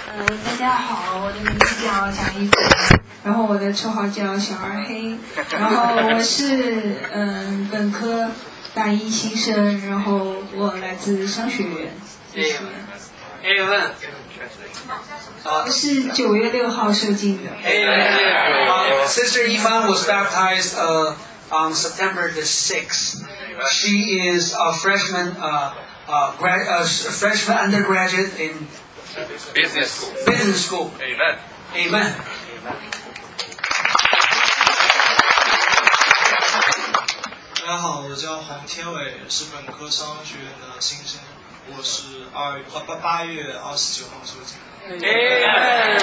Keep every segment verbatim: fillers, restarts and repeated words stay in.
嗯、呃，大家好，我的名字叫蒋一凡，然后我的绰号叫小二黑，然后我是嗯、呃、本科大一新生，然后我来自商学院。谢谢。 Amen. 我是九月六号受浸的。 Amen. Uh, Sister Yifan was baptized uh, on September the sixth. She is a freshman, uh, uh, grad, uh, freshman undergraduate in business school. Business school. Amen. Amen. 大家好，我叫黄天伟，是本科商学院的新生，我是二八八月二十九号受浸。 Amen.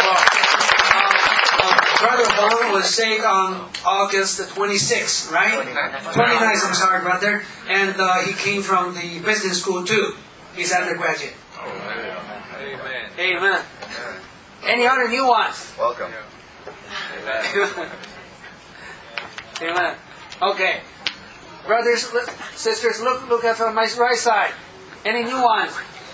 Brother Huang was saved on August the twenty-sixth, right? twenty-ninth, I'm sorry, brother. And uh, he came from the business school too. He's undergraduate. Amen. Amen. Any other new ones? Welcome. Amen. Amen. Okay. Brothers, sisters, look look at my right side. Any new ones?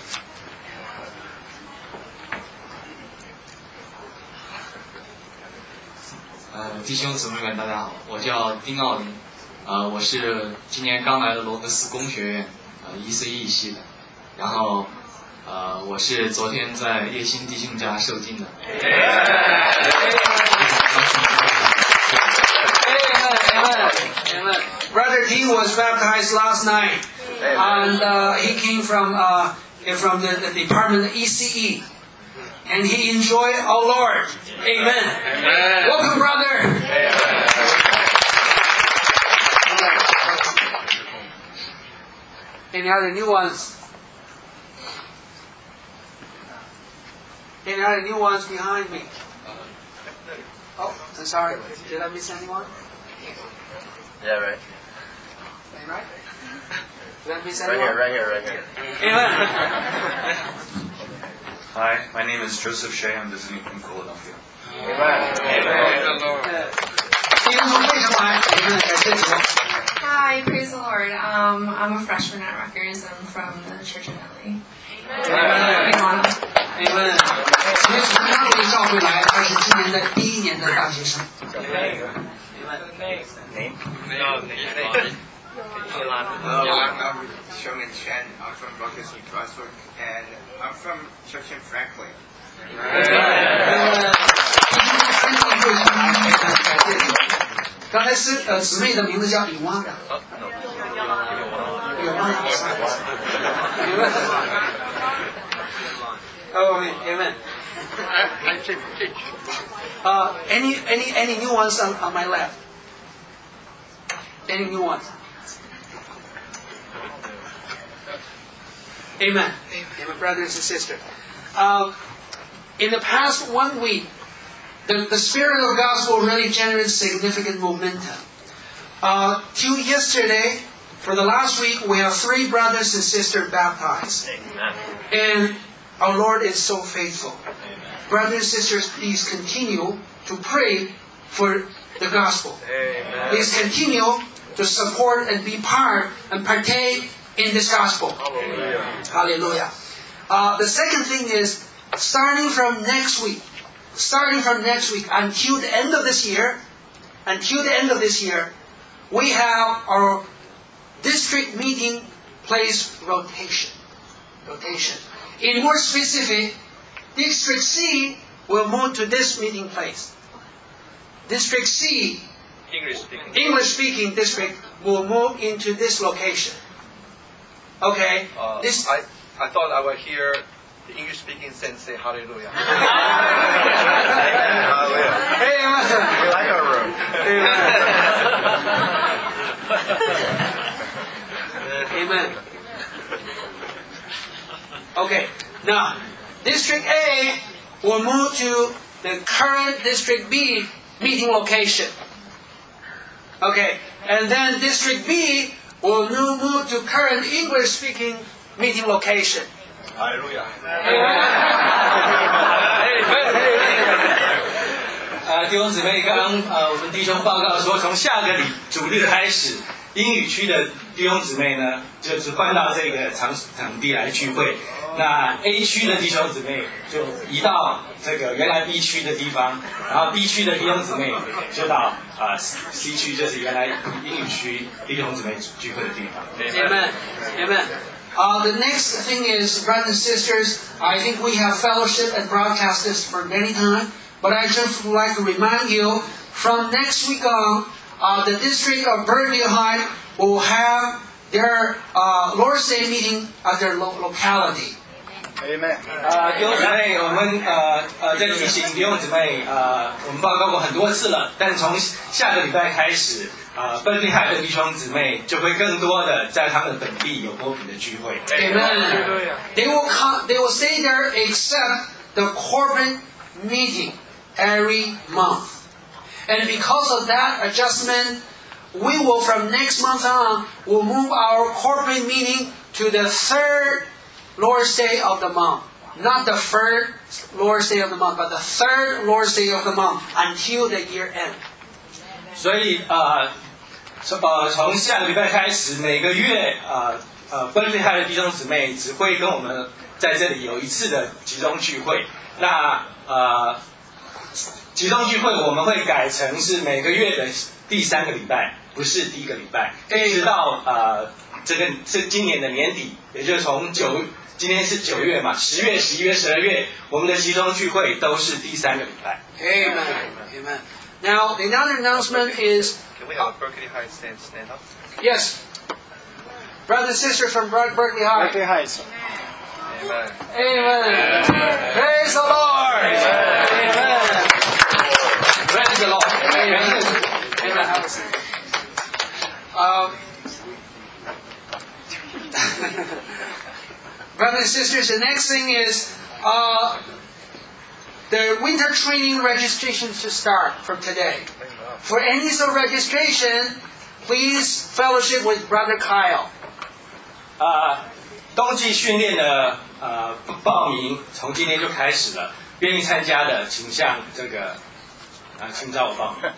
呃，弟兄姊妹们，大家好，我叫丁奥林，呃，我是今年刚来的罗格斯工学院，呃 ，E C E 系的，然后，呃，我是昨天在叶兴弟兄家受浸的。 Amen. Brother D was baptized last night, and uh, he came from uh, from the, the department of E C E, and he enjoyed our Lord. Amen. Amen. Welcome, brother. Amen. Any other new ones? Any other new ones behind me? Oh, I'm sorry. Did I miss anyone? Yeah, right. Right? Did I miss Right anyone? here, right here, right here. Amen. Hi, my name is Joseph Shea. I'm visiting from Philadelphia. Amen. Amen. Hi, praise the Lord. Um, I'm a freshman at Rutgers. I'm from the Church of L A. Amen. Amen. 因为从他这个教会来，他是今年的第一年的大学生。Amen. Name? No, name. I'm Sherman Chen. I'm from Rutgers New Brunswick, and I'm from Church in Franklin. 刚才是呃姊妹的名字叫李汪的。有吗？Oh, amen. Uh, any any any new ones on, on my left? Any new ones? Amen. Amen, brothers and sisters. Um, in the past one week, the, the spirit of the gospel really generated significant momentum. Uh, till yesterday, for the last week, we have three brothers and sisters baptized. Amen. And our Lord is so faithful. Amen. Brothers and sisters, please continue to pray for the gospel. Amen. Please continue to support and be part and partake in this gospel. Hallelujah. Hallelujah. Uh, the second thing is, starting from next week, starting from next week until the end of this year, until the end of this year, we have our district meeting place rotation. Rotation. In more specific, District C will move to this meeting place. District C, English speaking. English speaking district, will move into this location. Okay? Uh, This. I, I thought I would hear the English speaking saints say hallelujah. Hallelujah. Amen. We like our room. Amen. Okay. Now, District A will move to the current District B meeting location. Okay. And then District B will move to current English-speaking meeting location. Hallelujah. Amen. 呃，弟兄姊妹，刚刚呃，我们弟兄报告说，从下个礼主日开始，英语区的弟兄姊妹呢，就是换到这个场场地来聚会。 那 A 区的弟兄姊妹就移到这个原来 B 区的地方，然后 B 区的弟兄姊妹就到啊、呃、C 区，就是原来英语区弟兄姊妹聚会的地方。 Amen. Amen. Uh, the next thing is, brothers and sisters, I think we have fellowship and broadcast this for many times, but I just would like to remind you, from next week on, uh, the district of Berkeley High will have their uh, Lord's Day meeting at their lo- locality. Amen. 呃，弟兄姊妹，我们呃呃在提醒弟兄姊妹，呃，我们报告过很多次了，但从下个礼拜开始，呃，本地海的弟兄姊妹就会更多的在他们本地有波比的聚会。 Amen. They will come. They will stay there except the corporate meeting every month, and because of that adjustment, we will from next month on will move our corporate meeting to the third Lord's Day of the month. Not the first Lord's Day of the month, but the third Lord's Day of the month until the year end. 所以呃，从呃从下个礼拜开始，每个月呃呃本地海的弟兄姊妹只会跟我们在这里有一次的集中聚会。那呃集中聚会我们会改成是每个月的第三个礼拜，不是第一个礼拜，直到呃这个这今年的年底，也就是从九。今天是九月嘛，十月、十一月、十二月，我们的集中聚会都是第三个礼拜。 Amen. Amen. Now, another announcement is. Can we have Berkeley High stand stand up? Yes. Brothers and sisters from Berkeley High. Berkeley High. Amen. Amen. Praise the Lord. Amen. Praise the Lord. Amen. Amen. Um, Brothers and sisters, the next thing is uh, the winter training registration to start from today. For any sort of registration, please fellowship with Brother Kyle. 啊、呃，冬季训练的呃报名从今天就开始了，愿意参加的请向这个啊、呃，请找我报名。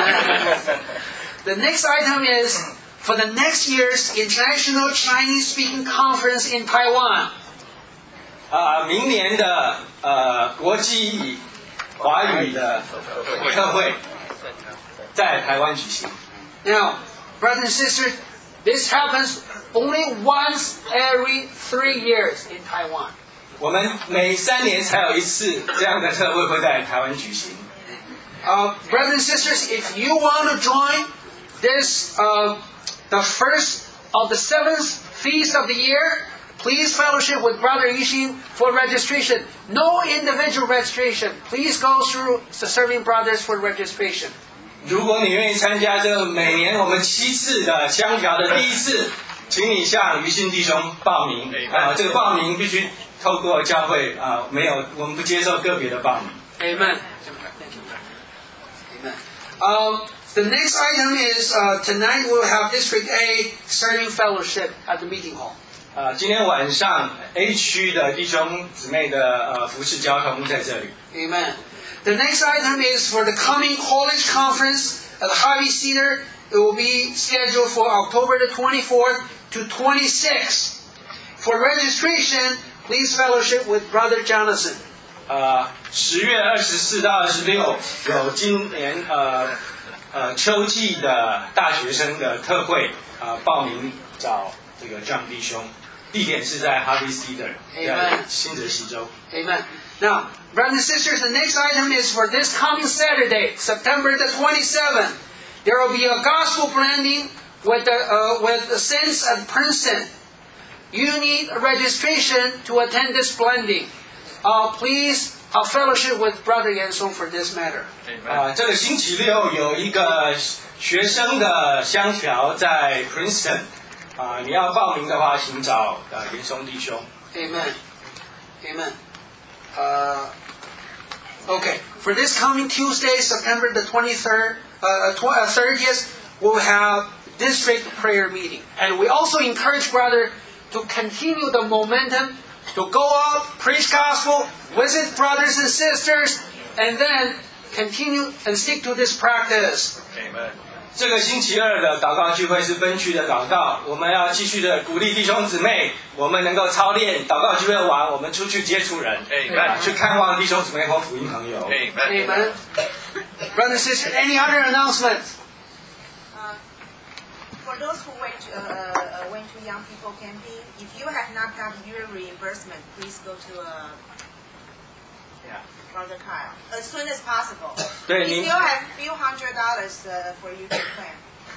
The next item is for the next year's International Chinese Speaking Conference in Taiwan. 啊、呃，明年的呃国际华语的特会在台湾举行。 Now, brothers and sisters, this happens only once every three years in Taiwan. 我们每三年才有一次这样的特会会在台湾举行。 Uh, brothers and sisters, if you want to join this, uh, the first of the seventh feast of the year, please fellowship with Brother Yixin for registration. No individual registration. Please go through the serving brothers for registration. 如果你愿意参加这每年我们七次的香条的第一次，请你向于信弟兄报名。啊、呃，这个报名必须透过教会啊、呃，没有，我们不接受个别的报名。 Amen. Amen. Um, the next item is uh, tonight we'll have District A serving fellowship at the meeting hall. 啊、呃，今天晚上 A 区的弟兄姊妹的呃服侍交通在这里。 Amen. The next item is for the coming college conference at Harvey Cedar. It will be scheduled for October the twenty-fourth to twenty-sixth. For registration, please fellowship with Brother Jonathan. 呃，十月二十四到二十六有今年呃呃秋季的大学生的特会啊、呃，报名找这个 John 弟兄，地点是在 Harvey Cedar， 在新泽西州。 Amen. Now, brothers and sisters, the next item is for this coming Saturday, September the twenty-seventh. There will be a gospel blending with the uh, with the Saints at Princeton. You need a registration to attend this blending. Uh, please uh, fellowship with Brother Yan Song for this matter. 啊、呃，这个星期六有一个学生的香条在 Princeton， 啊、呃，你要报名的话，请找呃严松弟兄。 Amen. Amen. Uh, okay, for this coming Tuesday, September the twenty-third, uh, tw- uh, thirtieth, we'll have district prayer meeting. And we also encourage brother to continue the momentum, to go out, preach gospel, visit brothers and sisters, and then continue and stick to this practice. Amen. 这个星期二的祷告聚会是分区的祷告，我们要继续的鼓励弟兄姊妹，我们能够操练祷告聚会完，我们出去接触人，啊，去看望弟兄姊妹和福音朋友。 Amen. Brother, sister, any other announcements? Uh, for those who went to, uh, uh, went to young people camping, if you have not gotten your reimbursement, please go to uh, yeah. Brother Kyle as soon as possible. 对 We 您 still have few hundred dollars uh, for you to plan.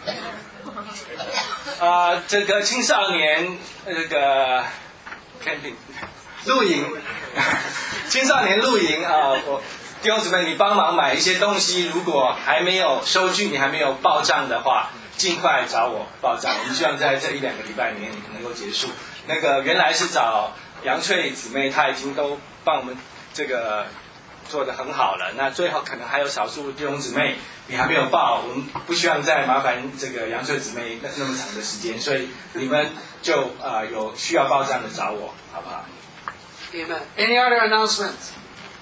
啊，这个青少年这个 camping 露营，青少年露营啊，我弟兄姊妹，你帮忙买一些东西，如果还没有收据，你还没有报账的话，尽快找我报账。我们希望在这一两个礼拜里面能够结束。那个原来是找杨翠姊妹，她已经都帮我们这个做得很好了。那最后可能还有少数弟兄姊妹你还没有报，我们不希望再麻烦这个杨翠姊妹那那么长的时间，所以你们就呃有需要报账的找我，好不好 Amen. Any other announcements?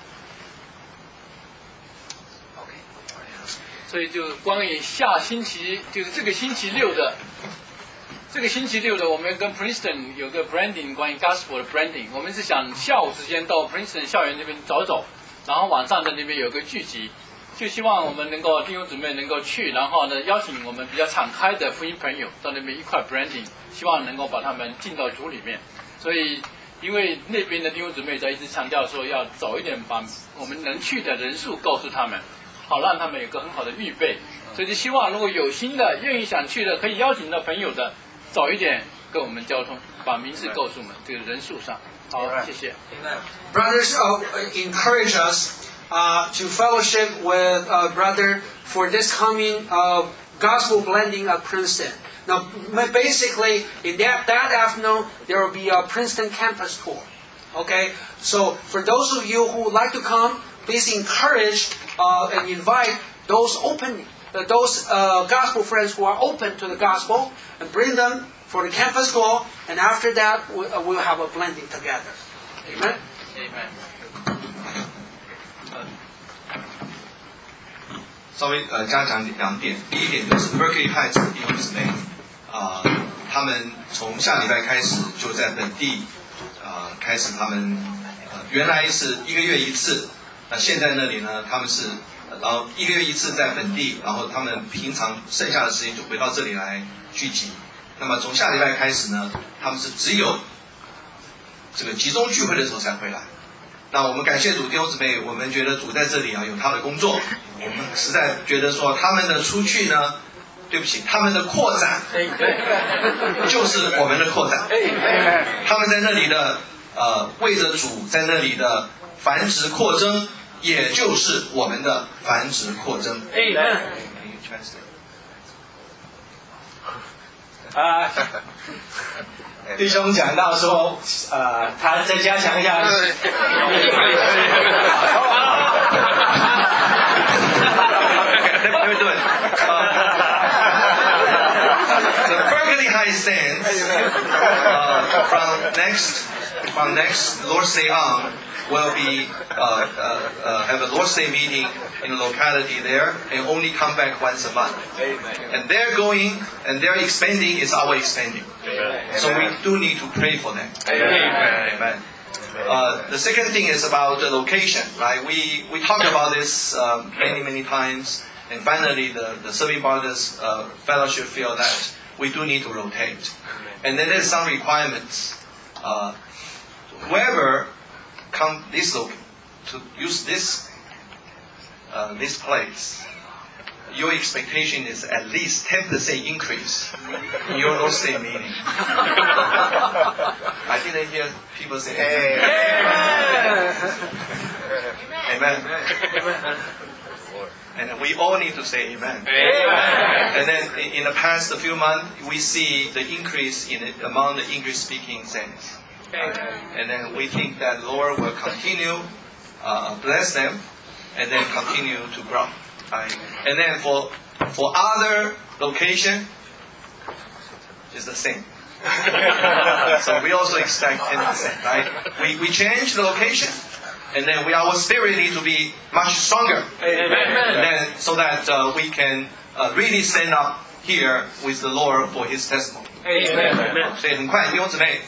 所以就关于下星期，就是这个星期六的，这个星期六的，我们跟 Princeton 有个 branding， 关于 Gospel 的 branding， 我们是想下午时间到 Princeton 校园那边走走，然后晚上在那边有个聚集，就希望我们能够弟兄姊妹能够去，然后呢邀请我们比较敞开的福音朋友到那边一块 branding， 希望能够把他们进到主里面。所以因为那边的弟兄姊妹在一直强调说要早一点把我们能去的人数告诉他们。好让他们有个很好的预备，所以就希望如果有心的、愿意想去的，可以邀请到朋友的，早一点跟我们交通，把名字告诉我们这个人数上。好，谢谢。 Brothers, uh, encourage us uh, to fellowship with uh, brother for this coming uh, gospel blending at Princeton. Now, basically, in that, that afternoon, there will be a Princeton campus tour. Okay, so for those of you who would like to come, please encourage uh, and invite those open, uh, those uh, gospel friends who are open to the gospel, and bring them for the campus tour. And after that, we, uh, we'll have a blending together. Amen. Amen. 稍微呃加讲两点，第一点就是 Berkeley Heights 的弟兄姊妹，啊、呃，他们从下礼拜开始就在本地，啊、呃，开始他们呃原来是一个月一次。那现在那里呢？他们是，然后一个月一次在本地，然后他们平常剩下的时间就回到这里来聚集。那么从下礼拜开始呢，他们是只有这个集中聚会的时候才回来。那我们感谢主弟兄姊妹，我们觉得主在这里啊有他的工作，我们实在觉得说他们的出去呢，对不起，他们的扩展就是我们的扩展。他们在那里的呃为着主在那里的繁殖扩增。也就是我们的繁殖扩增。 啊，弟兄讲到说，呃，他再加强一下。 The Berkeley High stands uh, from next from next Lord's Day on. Will be uh, uh, uh, have a Lord's Day meeting in a locality there and only come back once a month. Amen. And they're going and they're expanding is our expanding. Amen. So we do need to pray for them. Amen. Amen. Uh, the second thing is about the location, right? We we talked about this uh, many many times, and finally the the Serving Brothers uh, Fellowship feel that we do need to rotate, and then there's some requirements. Uh, whoever come this look to use this uh, this place, your expectation is at least ten percent increase in your Lord's Day meeting. I didn't hear people say Amen. Amen. Amen. And we all need to say Amen. Amen. And then in the past few months, we see the increase in it among the English-speaking saints. And then we think that Lord will continue uh, bless them, and then continue to grow. Right? And then for for other location, it's the same. So we also expect ten percent, right? We we change the location, and then we our spirit need to be much stronger. Amen. And then so that uh, we can uh, really stand up here with the Lord for His testimony. Amen. 所以很快弟兄姊妹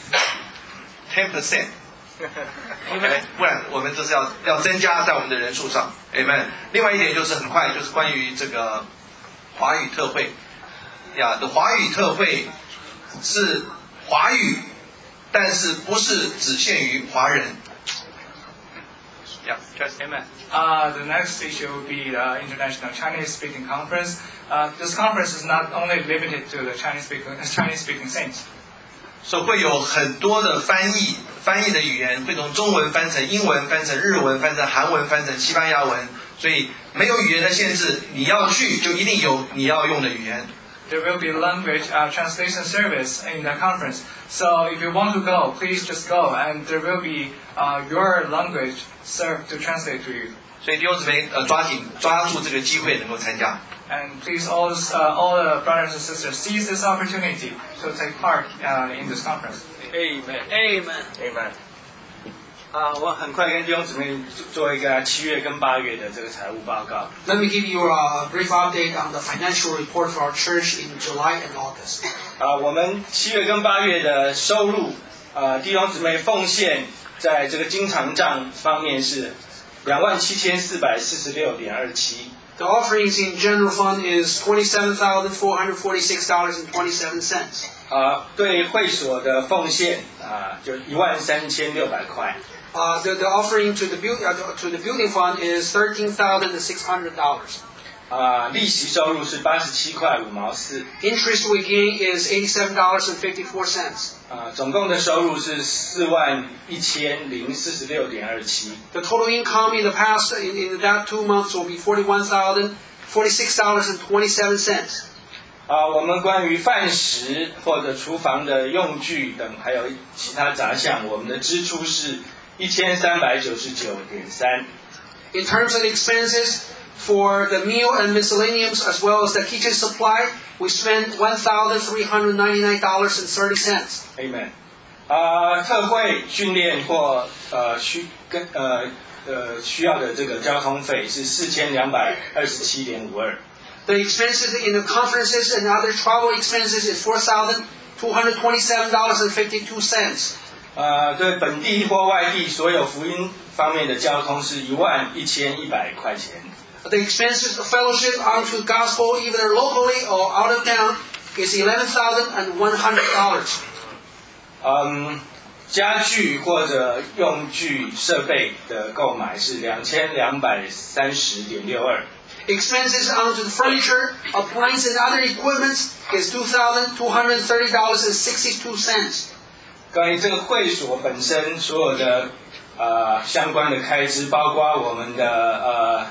ten percent， 不然我们就是要要增加在我们的人数上 ，Amen。另外一点就是很快就是关于这个华语特会呀，的华语特会是华语，但是不是只限于华人。Yeah, just Amen. Uh, the next issue will be the International Chinese Speaking Conference. Uh, this conference is not only limited to the Chinese speaking Chinese speaking saints. 所以会有很多的翻译，翻译的语言会从中文翻成英文，翻成日文，翻成韩文，翻成西班牙文。所以没有语言的限制，你要去就一定有你要用的语言。 There will be language uh, translation service in the conference. So if you want to go, please just go, and there will be uh, your language served to translate to you. 所以弟兄姊妹，呃，抓紧抓住这个机会能够参加。 And please, all, uh, all the brothers and sisters, seize this opportunity to take part uh, in this conference. Amen. Amen. Amen. 啊，我很快跟弟兄姊妹做一个七月跟八月的这个财务报告。 Let me give you a brief update on the financial report for our church in July and August. 啊，我们七月跟八月的收入，呃，弟兄姊妹奉献在这个经常账方面是两万七千四百四十六点二七。 The offerings in general fund is twenty-seven thousand four hundred forty-six dollars and twenty-seven cents. 啊，对会所的奉献啊，就一万三千六百块。 Uh, the, the offering to the, build, uh, to the building fund is thirteen thousand six hundred dollars. 啊，利息收入是八十七块五毛四。 Interest we gain is eighty-seven dollars and fifty-four cents. 啊，总共的收入是四万一千零四十六点二七。 The total income in the past in, in that two months will be forty-one thousand forty-six dollars and twenty-seven cents. 啊，我们关于饭食或者厨房的用具等，还有其他杂项，我们的支出是一千三百九十九点三。 In terms of expenses for the meal and miscellaneous as well as the kitchen supply, we spent one thousand three hundred ninety-nine dollars and thirty cents. Amen. 啊，特会训练或呃需跟呃呃需要的这个交通费是四千两百二十七点五二。 The expenses in the conferences and other travel expenses is four thousand two hundred twenty-seven dollars and fifty-two cents. 呃，对本地或外地所有福音方面的交通是一万一千一百块钱。 The expenses of fellowship onto the gospel, either locally or out of town, is eleven thousand and one hundred dollars. 嗯，家具或者用具设备的购买是两千两百三十点六二。 Expenses onto the furniture, appliance, and other equipment is two thousand two hundred thirty dollars and sixty-two cents. 关于这个会所本身所有的呃相关的开支，包括我们的呃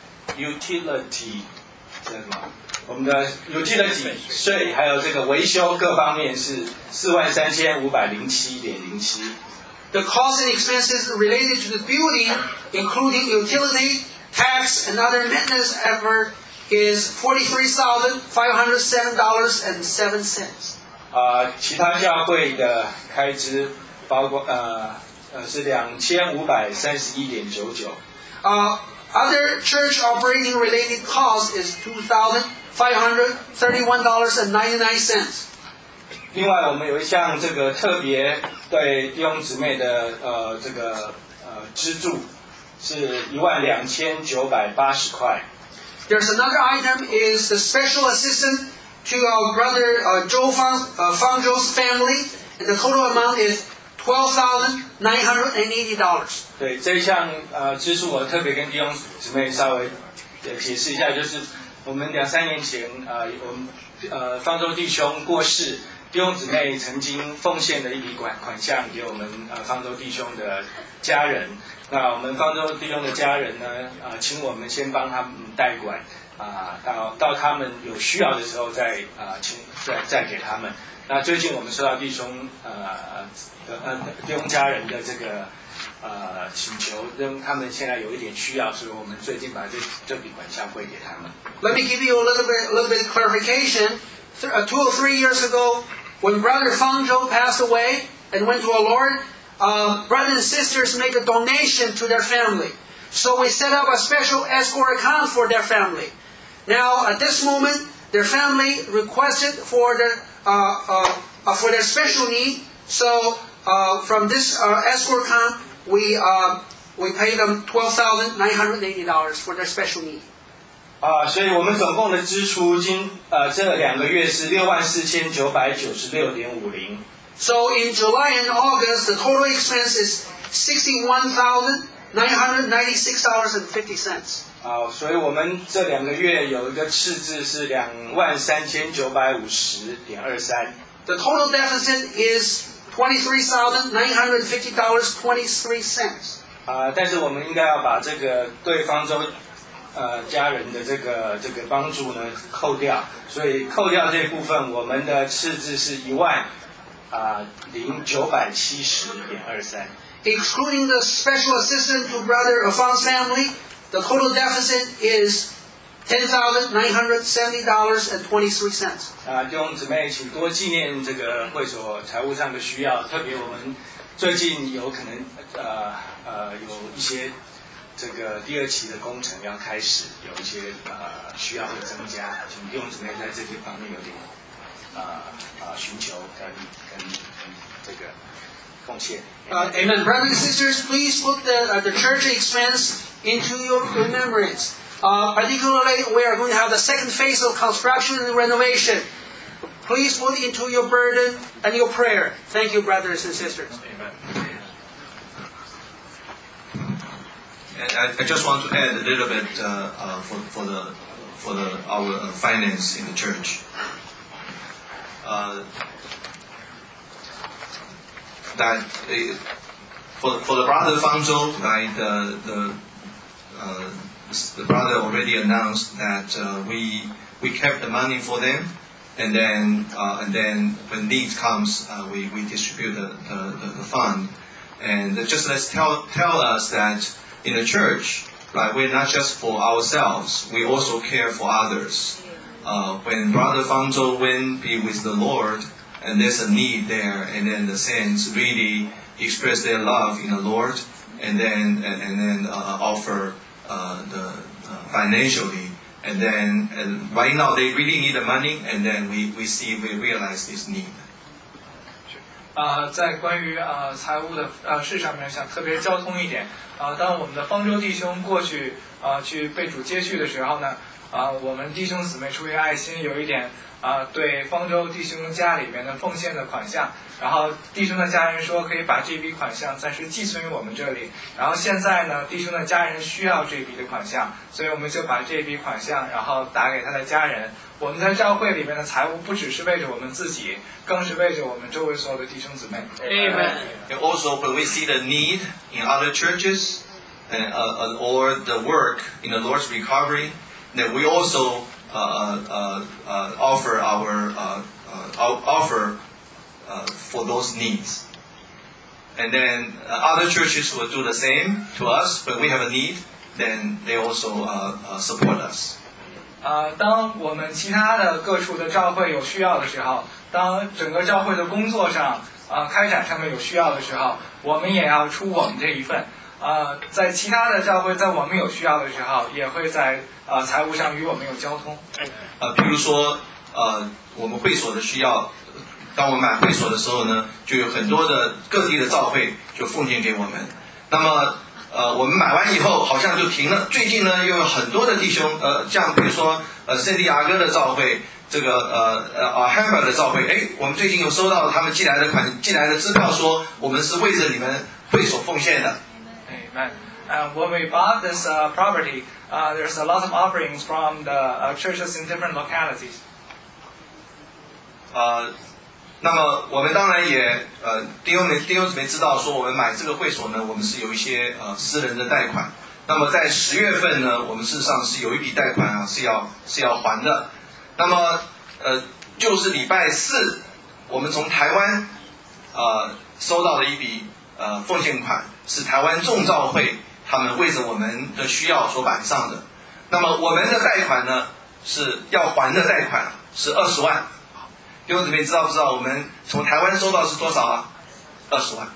utility 这什么，我们的 utility 税，还有这个维修各方面是四万三千五百零七点零七。 The costs and expenses related to the building, including utility, tax, and other maintenance effort, is forty-three thousand five hundred seven dollars and seven cents. 呃，其他教会的开支包括呃呃是两千五百三十一点九九。 Uh, other church operating related costs is two thousand five hundred thirty-one dollars and ninety-nine cents. 另外，我们有一项这个特别对弟兄姊妹的呃这个呃资助是一万两千九百八十块。 There's another item is the special assistance to our brother uh, Zhou Fang, uh, Fang Zhou's family, and the total amount is twelve thousand nine hundred eighty dollars. 对这一项呃支出，我特别跟弟兄姊妹稍微呃解释一下，就是我们两三年前呃我们呃方舟弟兄过世，弟兄姊妹曾经奉献了一笔款款项给我们呃方舟弟兄的家人。那我们方舟弟兄的家人呢，呃，请我们先帮他们代管，啊、呃，到到他们有需要的时候再啊、呃，请再再给他们。那最近我们收到弟兄呃呃弟兄家人的这个呃请求，跟他们现在有一点需要，所以我们最近把这这笔款项汇给他们。 Let me give you a little bit, a little bit of clarification. Two or three years ago, when Brother Fang Zhou passed away and went to our Lord, Uh, brothers and sisters make a donation to their family. So we set up a special escrow account for their family. Now, at this moment, their family requested for their uh, uh, uh, for their special need. So, uh, from this uh, escrow account, we uh, we pay them twelve thousand nine hundred eighty dollars for their special need. 啊，所以我们总共的支出今呃这两个月是六万四千九百九十六点五零。 So in July and August, the total expense is sixty-one thousand nine hundred ninety-six dollars and fifty cents. 啊，所以我们这两个月有一个赤字是两万三千九百五十点二三。 The total deficit is twenty-three thousand nine hundred fifty dollars and twenty-three cents. 啊，但是我们应该要把这个对方舟呃家人的这个这个帮助呢扣掉，所以扣掉这部分，我们的赤字是一万啊零九百七十点二三。 Excluding the special assistance to Brother Afon's family, the total deficit is ten thousand nine hundred seventy dollars and twenty-three cents. 啊，弟兄姊妹，请多纪念这个会所财务上的需要，特别我们最近有可能呃呃有一些这个第二期的工程要开始，有一些呃需要会增加，请弟兄姊妹在这些方面有点呃呃寻求跟跟跟这个贡献。 Uh, amen. Brothers and sisters, please put the, uh, the church expense into your remembrance. Uh, particularly, we are going to have the second phase of construction and renovation. Please put into your burden and your prayer. Thank you, brothers and sisters. Amen. And I, I just want to add a little bit uh, uh, for, for the for the our uh, finance in the church. Uh, that uh, for for the brother Fangzhou, right? The the uh, the brother already announced that uh, we we kept the money for them, and then uh, and then when need comes, uh, we we distribute the, the, the, the fund, and just let's tell tell us that in the church, right? We're not just for ourselves; we also care for others. Uh, when Brother Fangzhou went be with the Lord, and there's a need there, and then the saints really express their love in the Lord, and then and, and then uh, offer uh, the uh, financially, and then and right now they really need the money, and then we, we see we realize this need. 呃，在关于呃财务的呃事上面，想特别交通一点。呃，当我们的方舟弟兄过去呃去被主接续的时候呢，呃，我们弟兄姊妹出于爱心，有一点啊，对方舟弟兄家里面的奉献的款项，然后弟兄的家人说可以把这笔款项暂时寄存于我们这里，然后现在呢，弟兄的家人需要这笔的款项，所以我们就把这笔款项然后打给他的家人。我们在教会里面的财务不只是为着我们自己，更是为着我们周围所有的弟兄姊妹。 Amen. And also, when we see the need in other churches, and uh, or the work in the Lord's recovery, then we also Uh, uh, uh, offer our uh, uh, offer uh, for those needs, and then uh, other churches will do the same to us. When we have a need, then they also uh, uh, support us. 呃，当我们其他的各处的教会有需要的时候，当整个教会的工作上呃开展上面有需要的时候，我们也要出我们这一份。呃，在其他的教会，在我们有需要的时候，也会在呃财务上与我们有交通。 呃，比如说呃，我们会所的需要，当我们买会所的时候呢，就有很多的各地的教会就奉献给我们。那么呃，我们买完以后好像就停了。最近呢，又有很多的弟兄呃，像比如说呃圣地亚哥的教会，这个呃呃 Hamburg 的教会，哎，我们最近有收到他们寄来的款寄来的支票，说我们是为着你们会所奉献的。 Amen. And when we bought this uh, property, uh, there's a lot of offerings from the uh, churches in different localities. 呃，那么我们当然也呃弟兄们弟兄姊妹知道说，我们买这个会所呢，我们是有一些呃私人的贷款。那么在十月份呢，我们事实上是有一笔贷款啊是要是要还的。那么呃就是礼拜四，我们从台湾呃收到了一笔呃奉献款。是台湾众召会他们为着我们的需要所摆上的。那么我们的贷款呢，是要还的贷款是二十万。弟兄姊妹知道不知道？我们从台湾收到是多少啊？二十万。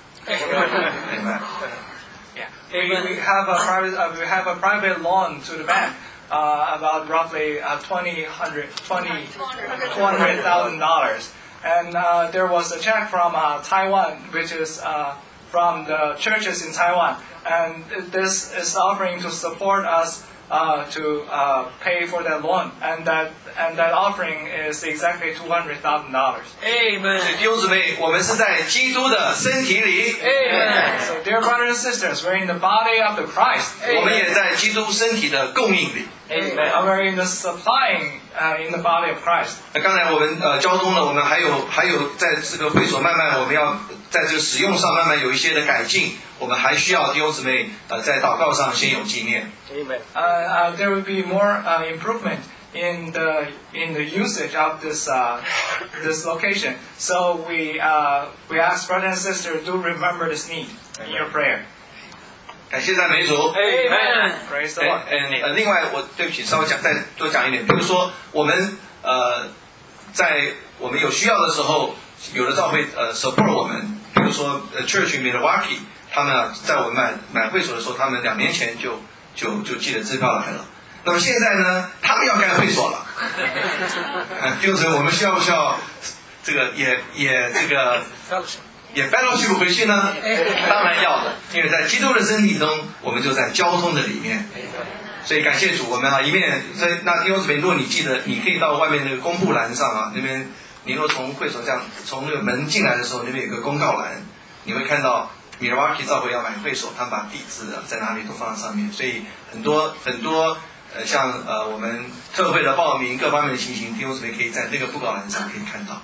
Yeah, we, we have a private uh, we have a private loan to the bank. uh, about roughly uh, twenty hundred twenty two hundred thousand dollars. And uh, there was a check from uh, Taiwan, which is uh, from the churches in Taiwan, and this is offering to support us uh, to uh, pay for that loan, and that and that offering is exactly two hundred thousand dollars. Amen. 弟兄姊妹，我们是在基督的身体里。 Amen. So, dear brothers and sisters, we're in the body of the Christ. 我们也在基督身体的供应里。 Amen. And we're in the supplying uh, in the body of Christ. 那刚才我们呃交通了，我们还有还有在这个会所慢慢我们要在这个使用上慢慢有一些的改进，我们还需要弟兄姊妹呃在祷告上先有纪念。 Amen. Uh, uh, there will be more uh, improvement in the in the usage of this uh, this location. So we uh, we ask brothers and sisters to remember this need in your prayer. 感谢赞美主 Amen. Praise the Lord. 呃呃，另外我对不起，稍微讲再多讲一点，比如说我们呃在我们有需要的时候，有的教会呃 support 我们，比如说呃 Church in Milwaukee， 他们啊在我们买买会所的时候，他们两年前就就就寄了支票来了。那么现在呢，他们要盖会所了，弟兄姊妹，我们需要不需要这个也也这个也 fellowship 回去呢？当然要的，因为在基督的身体中，我们就在交通的里面。所以感谢主，我们啊一面，所以那弟兄姊妹，如果你记得，你可以到外面那个公布栏上啊，那边你若从会所这样从那个门进来的时候，那边有个公告栏，你会看到 Milwaukee 教会要买会所，他们把地址啊在哪里都放在上面，所以很多很多呃像呃我们特会的报名各方面的情形，弟兄姊妹可以在那个布告栏上可以看到。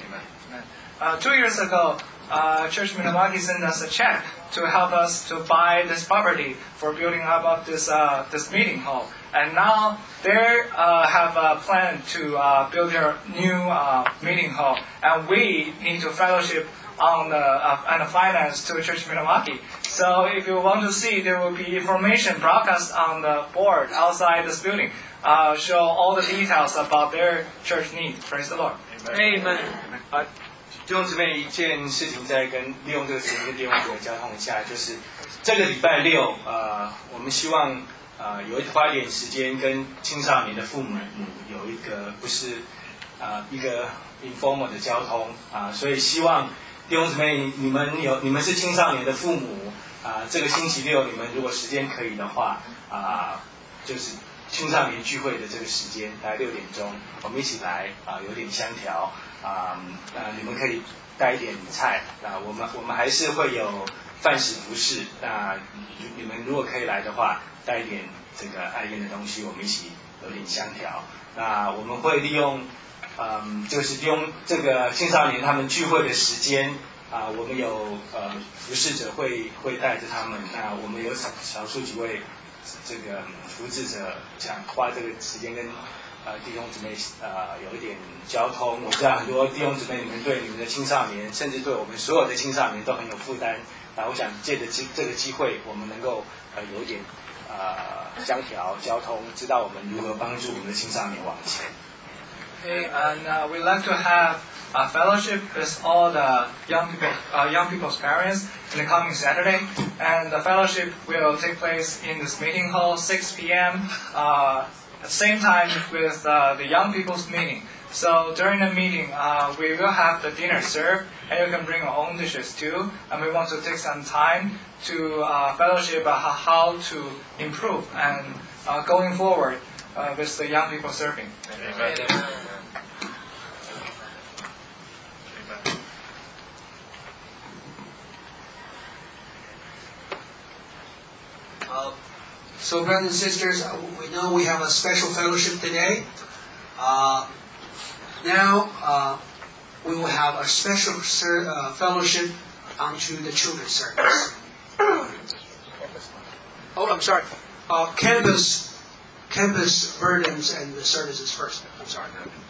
Uh, two years ago, uh, Church Milwaukee sent us a check to help us to buy this property for building up of this uh, this meeting hall. And now they uh, have a plan to uh, build their new uh, meeting hall, and we need to fellowship on the uh, and the finance to Church Milwaukee. So if you want to see, there will be information broadcast on the board outside this building, uh, show all the details about their church need. Praise the Lord. Amen. 啊，弟兄姊妹，一件事情在跟利用这个时间跟弟兄姊妹交通一下，就是这个礼拜六，呃，我们希望呃有花一点时间跟青少年的父母有一个不是呃一个 informal 的交通啊、呃，所以希望弟兄姊妹，你们有你们是青少年的父母啊、呃，这个星期六你们如果时间可以的话啊、呃，就是青少年聚会的这个时间，大概六点钟，我们一起来啊、呃，有点相调。啊、呃，你们可以带一点菜啊、呃，我们我们还是会有饭食服饰。那你们如果可以来的话，带一点这个爱宴的东西，我们一起有点相调。那我们会利用，嗯，就是利用这个青少年他们聚会的时间啊、呃，我们有呃服侍者会会带着他们。那我们有少少数几位这个服侍者想花这个时间跟。呃，弟兄姊妹，呃，有一点交通。我知道很多弟兄姊妹，你们对你们的青少年，甚至对我们所有的青少年都很有负担。那我想借着机这个机会，我们能够呃有一点呃相调交通，知道我们如何帮助我们的青少年往前。 Okay, and uh, we like to have a fellowship with all the young people, uh, young people's parents in the coming Saturday, and the fellowship will take place in this meeting hall, six p.m. Uh, At the same time with uh, the young people's meeting. So during the meeting, uh, we will have the dinner served, and you can bring your own dishes too. And we want to take some time to uh, fellowship about how to improve and uh, going forward uh, with the young people serving. Amen. Uh, So, brothers and sisters, we know we have a special fellowship today. Uh, now, uh, we will have a special ser- uh, fellowship onto the children's service. Oh, I'm sorry. Uh, campus, campus burdens and the services first. I'm sorry.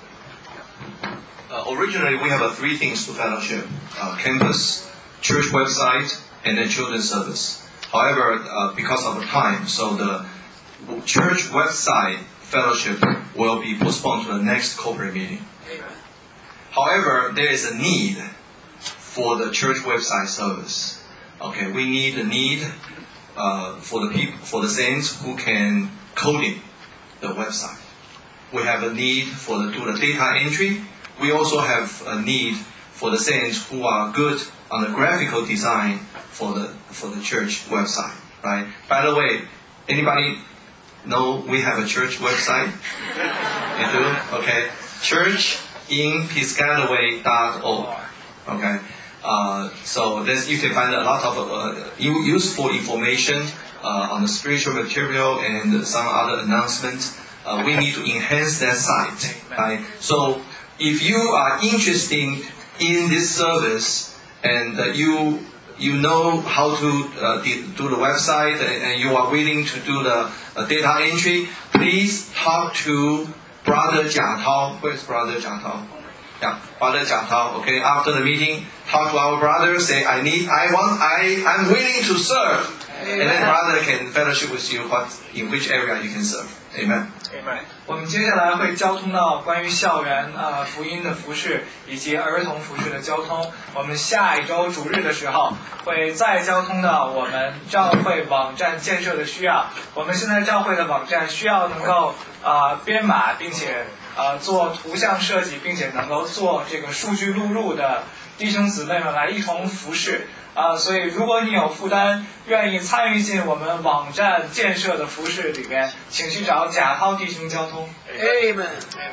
Uh, originally, we have uh, three things to fellowship: uh, campus, church website, and then children's service. However, uh, because of the time, so the church website fellowship will be postponed to the next corporate meeting. Amen. However, there is a need for the church website service. Okay, we need a need uh, for the people, for the saints who can coding, the website. We have a need for the, do the data entry. We also have a need for the saints who are good on the graphical design for the for the church website, right? By the way, anybody know we have a church website? You do? Okay. church in piscataway dot org. Okay. Uh, so this, you can find a lot of uh, useful information uh, on the spiritual material and some other announcements. Uh, we need to enhance that site. Right? So if you are interested in this service and uh, you you know how to uh, do the website and, and you are willing to do the uh, data entry, please talk to Brother Jia Tao. Where's Brother Jia Tao? Yeah, Brother Jia Tao. Okay, after the meeting, talk to our brother. Say, I need, I want, I, I'm willing to serve. Amen. And then brother can fellowship with you what in which area you can serve. Amen. Amen. 我们接下来会交通到关于校园呃福音的服事以及儿童服事的交通。我们下一周主日的时候会再交通到我们教会网站建设的需要。我们现在教会的网站需要能够呃编码，并且呃做图像设计，并且能够做这个数据录入的弟兄姊妹们来一同服事。啊、呃，所以如果你有负担，愿意参与进我们网站建设的服事里面，请去找贾涛弟兄交通。 Amen.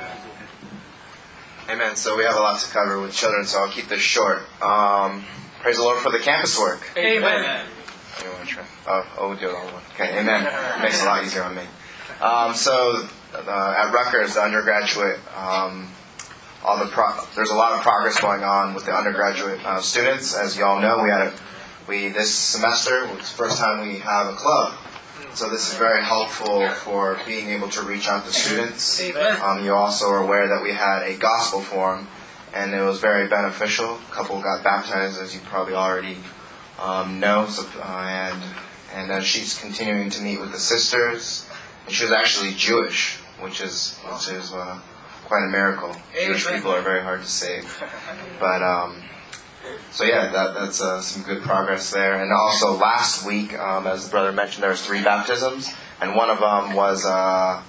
Amen. So we have a lot to cover with children, so I'll keep this short. Um, praise the Lord for the campus work. Amen. Anyone try? Oh, oh, we'll do it all in one. Okay, amen. Makes it a lot easier on me. Um, so uh, at Rutgers, the undergraduate, um, all the pro- there's a lot of progress going on with the undergraduate uh, students. As you all know, we had a, we this semester was the first time we have a club. So this is very helpful for being able to reach out to students. Um, you also are aware that we had a gospel forum, and it was very beneficial. A couple got baptized, as you probably already um, know, so, uh, and and uh, she's continuing to meet with the sisters. And she was actually Jewish, which is which is uh, quite a miracle. Jewish people are very hard to save, but. Um, So yeah, that, that's uh, some good progress there. And also last week, um, as the brother mentioned, there was three baptisms, and one of them was uh,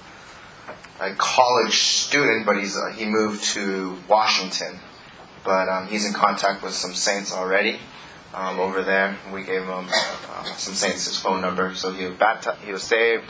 a college student, but he's uh, he moved to Washington, but um, he's in contact with some saints already um, over there. We gave him uh, some saints his phone number, so he was baptized, he was saved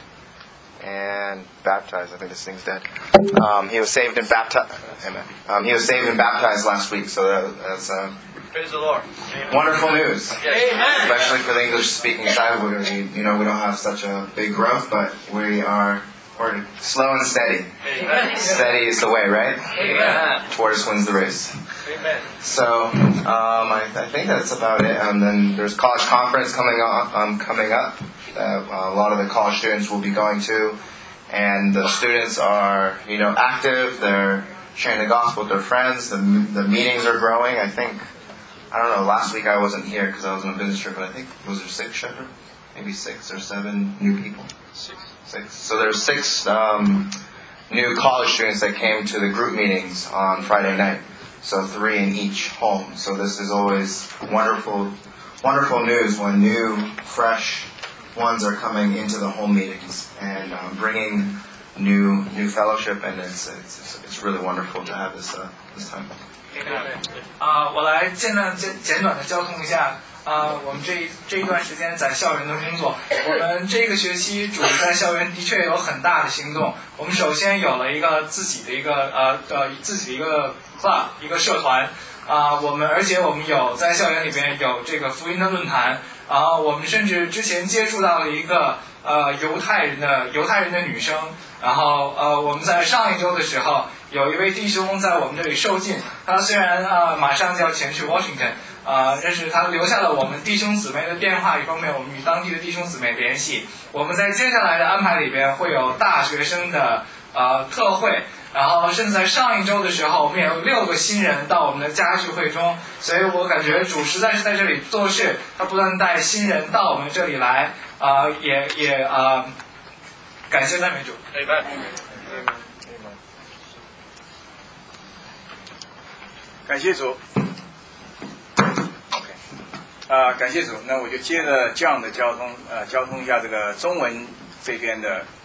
and baptized. I think this thing's dead. Um, he was saved and baptized. Amen. Um, he was saved and baptized last week, so that, that's. Uh, Praise the Lord. Wonderful news. Yes. Amen. Especially for the English-speaking side. We're, you know, we don't have such a big growth, but we are we're slow and steady. Amen. Steady is the way, right? Amen. Tortoise wins the race. Amen. So um, I, I think that's about it. And then there's college conference coming up. Um, coming up. Uh, a lot of the college students will be going to, and the students are, you know, active. They're sharing the gospel with their friends. The the meetings are growing. I think. I don't know, last week I wasn't here because I was on a business trip, but I think, was there six, Shepherd? Maybe six or seven new people? Six. Six. So there's six um, new college students that came to the group meetings on Friday night. So three in each home. So this is always wonderful, wonderful news when new, fresh ones are coming into the home meetings and um, bringing new new fellowship, and it's it's it's really wonderful to have this uh, this time. 啊、呃，我来简单简简短的交通一下啊、呃，我们这一这一段时间在校园的工作。我们这个学期主在校园的确有很大的行动。我们首先有了一个自己的一个呃呃自己的一个 club 一个社团啊、呃，我们而且我们有在校园里边有这个福音的论坛啊、呃，我们甚至之前接触到了一个呃犹太人的犹太人的女生，然后呃我们在上一周的时候。有一位弟兄在我们这里受浸，他虽然啊、呃、马上就要前去 Washington 啊、呃，但是他留下了我们弟兄姊妹的电话，一方面我们与当地的弟兄姊妹联系。我们在接下来的安排里边会有大学生的呃特会，然后甚至在上一周的时候，我们也有六个新人到我们的家聚会中，所以我感觉主实在是在这里做事，他不断带新人到我们这里来啊、呃，也也啊、呃，感谢赞美主。 感谢主 ，OK， 啊、呃，感谢主。那我就接着这样的交通，呃，交通一下这个中文这边的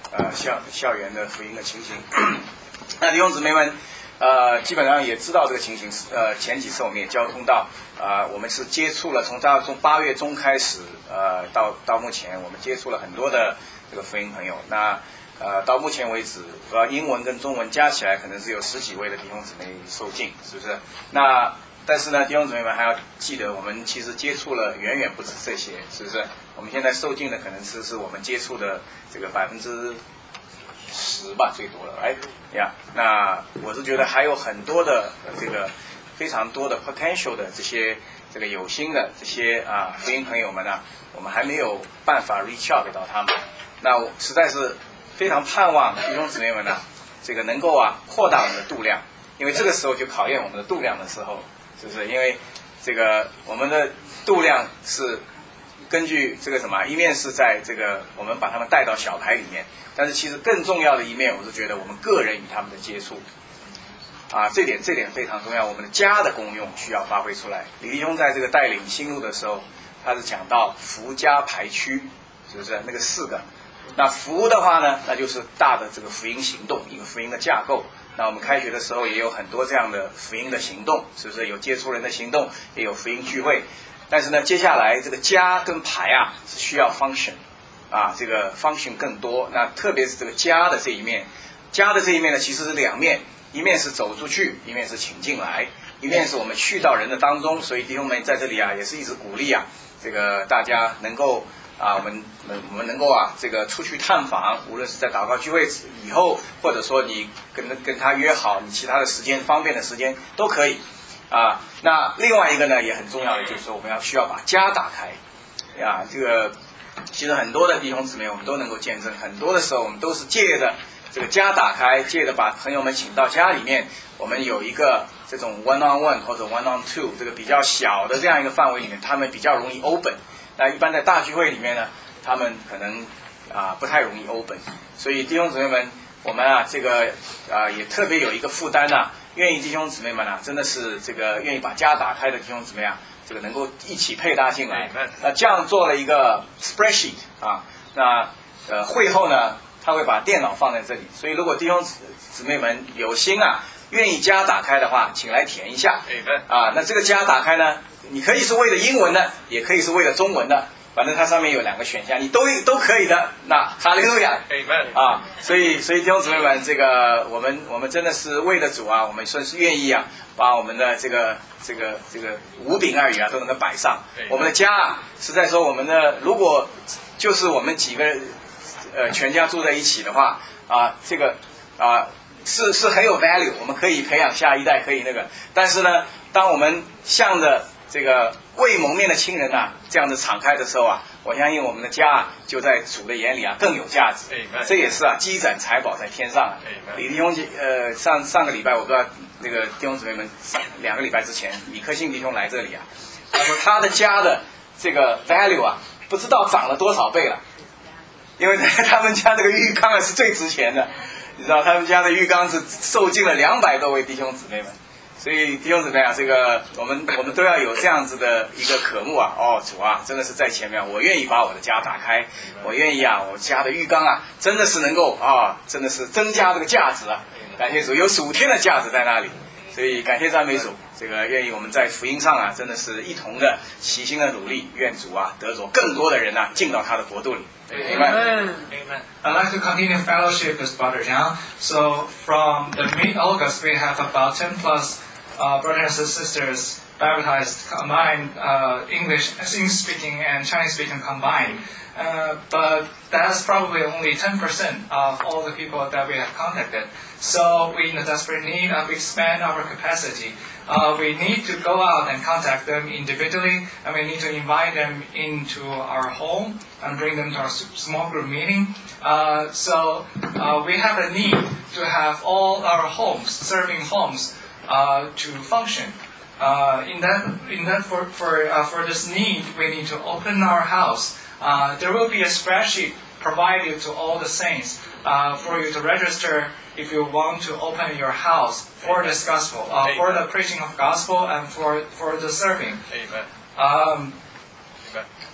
呃校校园的福音的情形。那弟兄姊妹们，呃，基本上也知道这个情形。呃，前几次我们也交通到，啊、呃，我们是接触了从大从八月中开始，呃，到到目前我们接触了很多的这个福音朋友。那呃，到目前为止，呃，英文跟中文加起来可能是有十几位的弟兄姊妹受浸，是不是？那但是呢，弟兄姊妹们还要记得，我们其实接触了远远不止这些，是不是？我们现在受浸的可能是是我们接触的这个百分之十吧，最多了，哎呀，那我是觉得还有很多的这个非常多的 potential 的这些这个有心的这些啊福音朋友们呢，我们还没有办法 reach out 给到他们。那我实在是非常盼望弟兄姊妹们呢，这个能够啊扩大我们的度量，因为这个时候就考验我们的度量的时候，是不是？因为这个我们的度量是根据这个什么，一面是在这个我们把他们带到小牌里面，但是其实更重要的一面，我是觉得我们个人与他们的接触，啊，这点这点非常重要，我们的家的功用需要发挥出来。李弟兄在这个带领新路的时候，他是讲到福家排区，是不是那个四个？那福的话呢，那就是大的这个福音行动，一个福音的架构。那我们开学的时候也有很多这样的福音的行动，是不是有接触人的行动，也有福音聚会。但是呢，接下来这个家跟排啊是需要 function， 啊，这个 function 更多。那特别是这个家的这一面，家的这一面呢，其实是两面，一面是走出去，一面是请进来，一面是我们去到人的当中。所以弟兄们在这里啊，也是一直鼓励啊，这个大家能够啊，我们我们能够啊，这个出去探访，无论是在祷告聚会以后，或者说你跟跟他约好你其他的时间方便的时间都可以。啊，那另外一个呢也很重要的，就是说我们要需要把家打开，呀，这个其实很多的弟兄姊妹我们都能够见证，很多的时候我们都是借着这个家打开，借着把朋友们请到家里面，我们有一个这种 one on one 或者 one on two 这个比较小的这样一个范围里面，他们比较容易 open。那一般在大聚会里面呢，他们可能啊不太容易 open， 所以弟兄姊妹们，我们啊这个啊也特别有一个负担啊。愿意弟兄姊妹们啊，真的是这个愿意把家打开的弟兄姊妹啊，这个能够一起配搭进来。那这样做了一个 spreadsheet 啊，那呃会后呢，他会把电脑放在这里，所以如果弟兄姊妹们有心啊，愿意家打开的话，请来填一下。啊，那这个家打开呢，你可以是为了英文的，也可以是为了中文的。反正它上面有两个选项，你都都可以的。那哈利路亚，啊，所以所以弟兄姊妹们，这个我们我们真的是为了主啊，我们算是愿意啊，把我们的这个这个这个五饼二鱼啊都能够摆上。我们的家啊，实在说我们的如果就是我们几个呃全家住在一起的话啊，这个啊是是很有 value， 我们可以培养下一代，可以那个。但是呢，当我们向着这个未蒙面的亲人啊，这样子敞开的时候啊，我相信我们的家啊，就在主的眼里啊更有价值。这也是啊，积攒财宝在天上啊。李弟兄呃上上个礼拜我不知道那个弟兄姊妹们，两个礼拜之前，米克信弟兄来这里啊，他说他的家的这个 value 啊，不知道涨了多少倍了，因为他们家这个浴缸啊是最值钱的，你知道他们家的浴缸是受尽了两百多位弟兄姊妹们。所以弟兄姊妹啊，这个我们我们都要有这样子的一个渴慕啊！哦，主啊，真的是在前面，我愿意把我的家打开，我愿意啊，我家的浴缸啊，真的是能够啊，真的是增加这个价值啊！感谢主，有属天的价值在那里，所以感谢赞美主，这个愿意我们在福音上啊，真的是一同的齐心的努力，愿主啊得着更多的人啊进到他的国度里。 Amen. Amen. I'd like to continue fellowship with Brother Zhang. So from the mid-August, we have about ten plus uh, brothers and sisters baptized, combined uh, English, English-speaking and Chinese-speaking combined. Uh, but that's probably only ten percent of all the people that we have contacted. So we're in a desperate need of expand our capacity. Uh, we need to go out and contact them individually, and we need to invite them into our home and bring them to our small group meeting. Uh, so uh, we have a need to have all our homes, serving homes, uh, to function. Uh, in that, in that for for uh, for this need, we need to open our house. Uh, there will be a spreadsheet provided to all the saints uh, for you to register if you want to open your house for this gospel, uh, for the preaching of gospel and for for the serving. Amen. Um,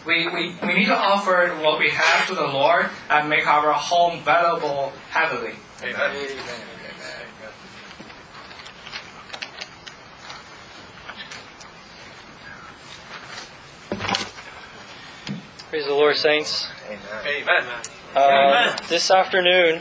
we, we, we need to offer what we have to the Lord and make our home valuable heavily. Amen. Amen. Praise the Lord, saints. Amen. Uh, this afternoon,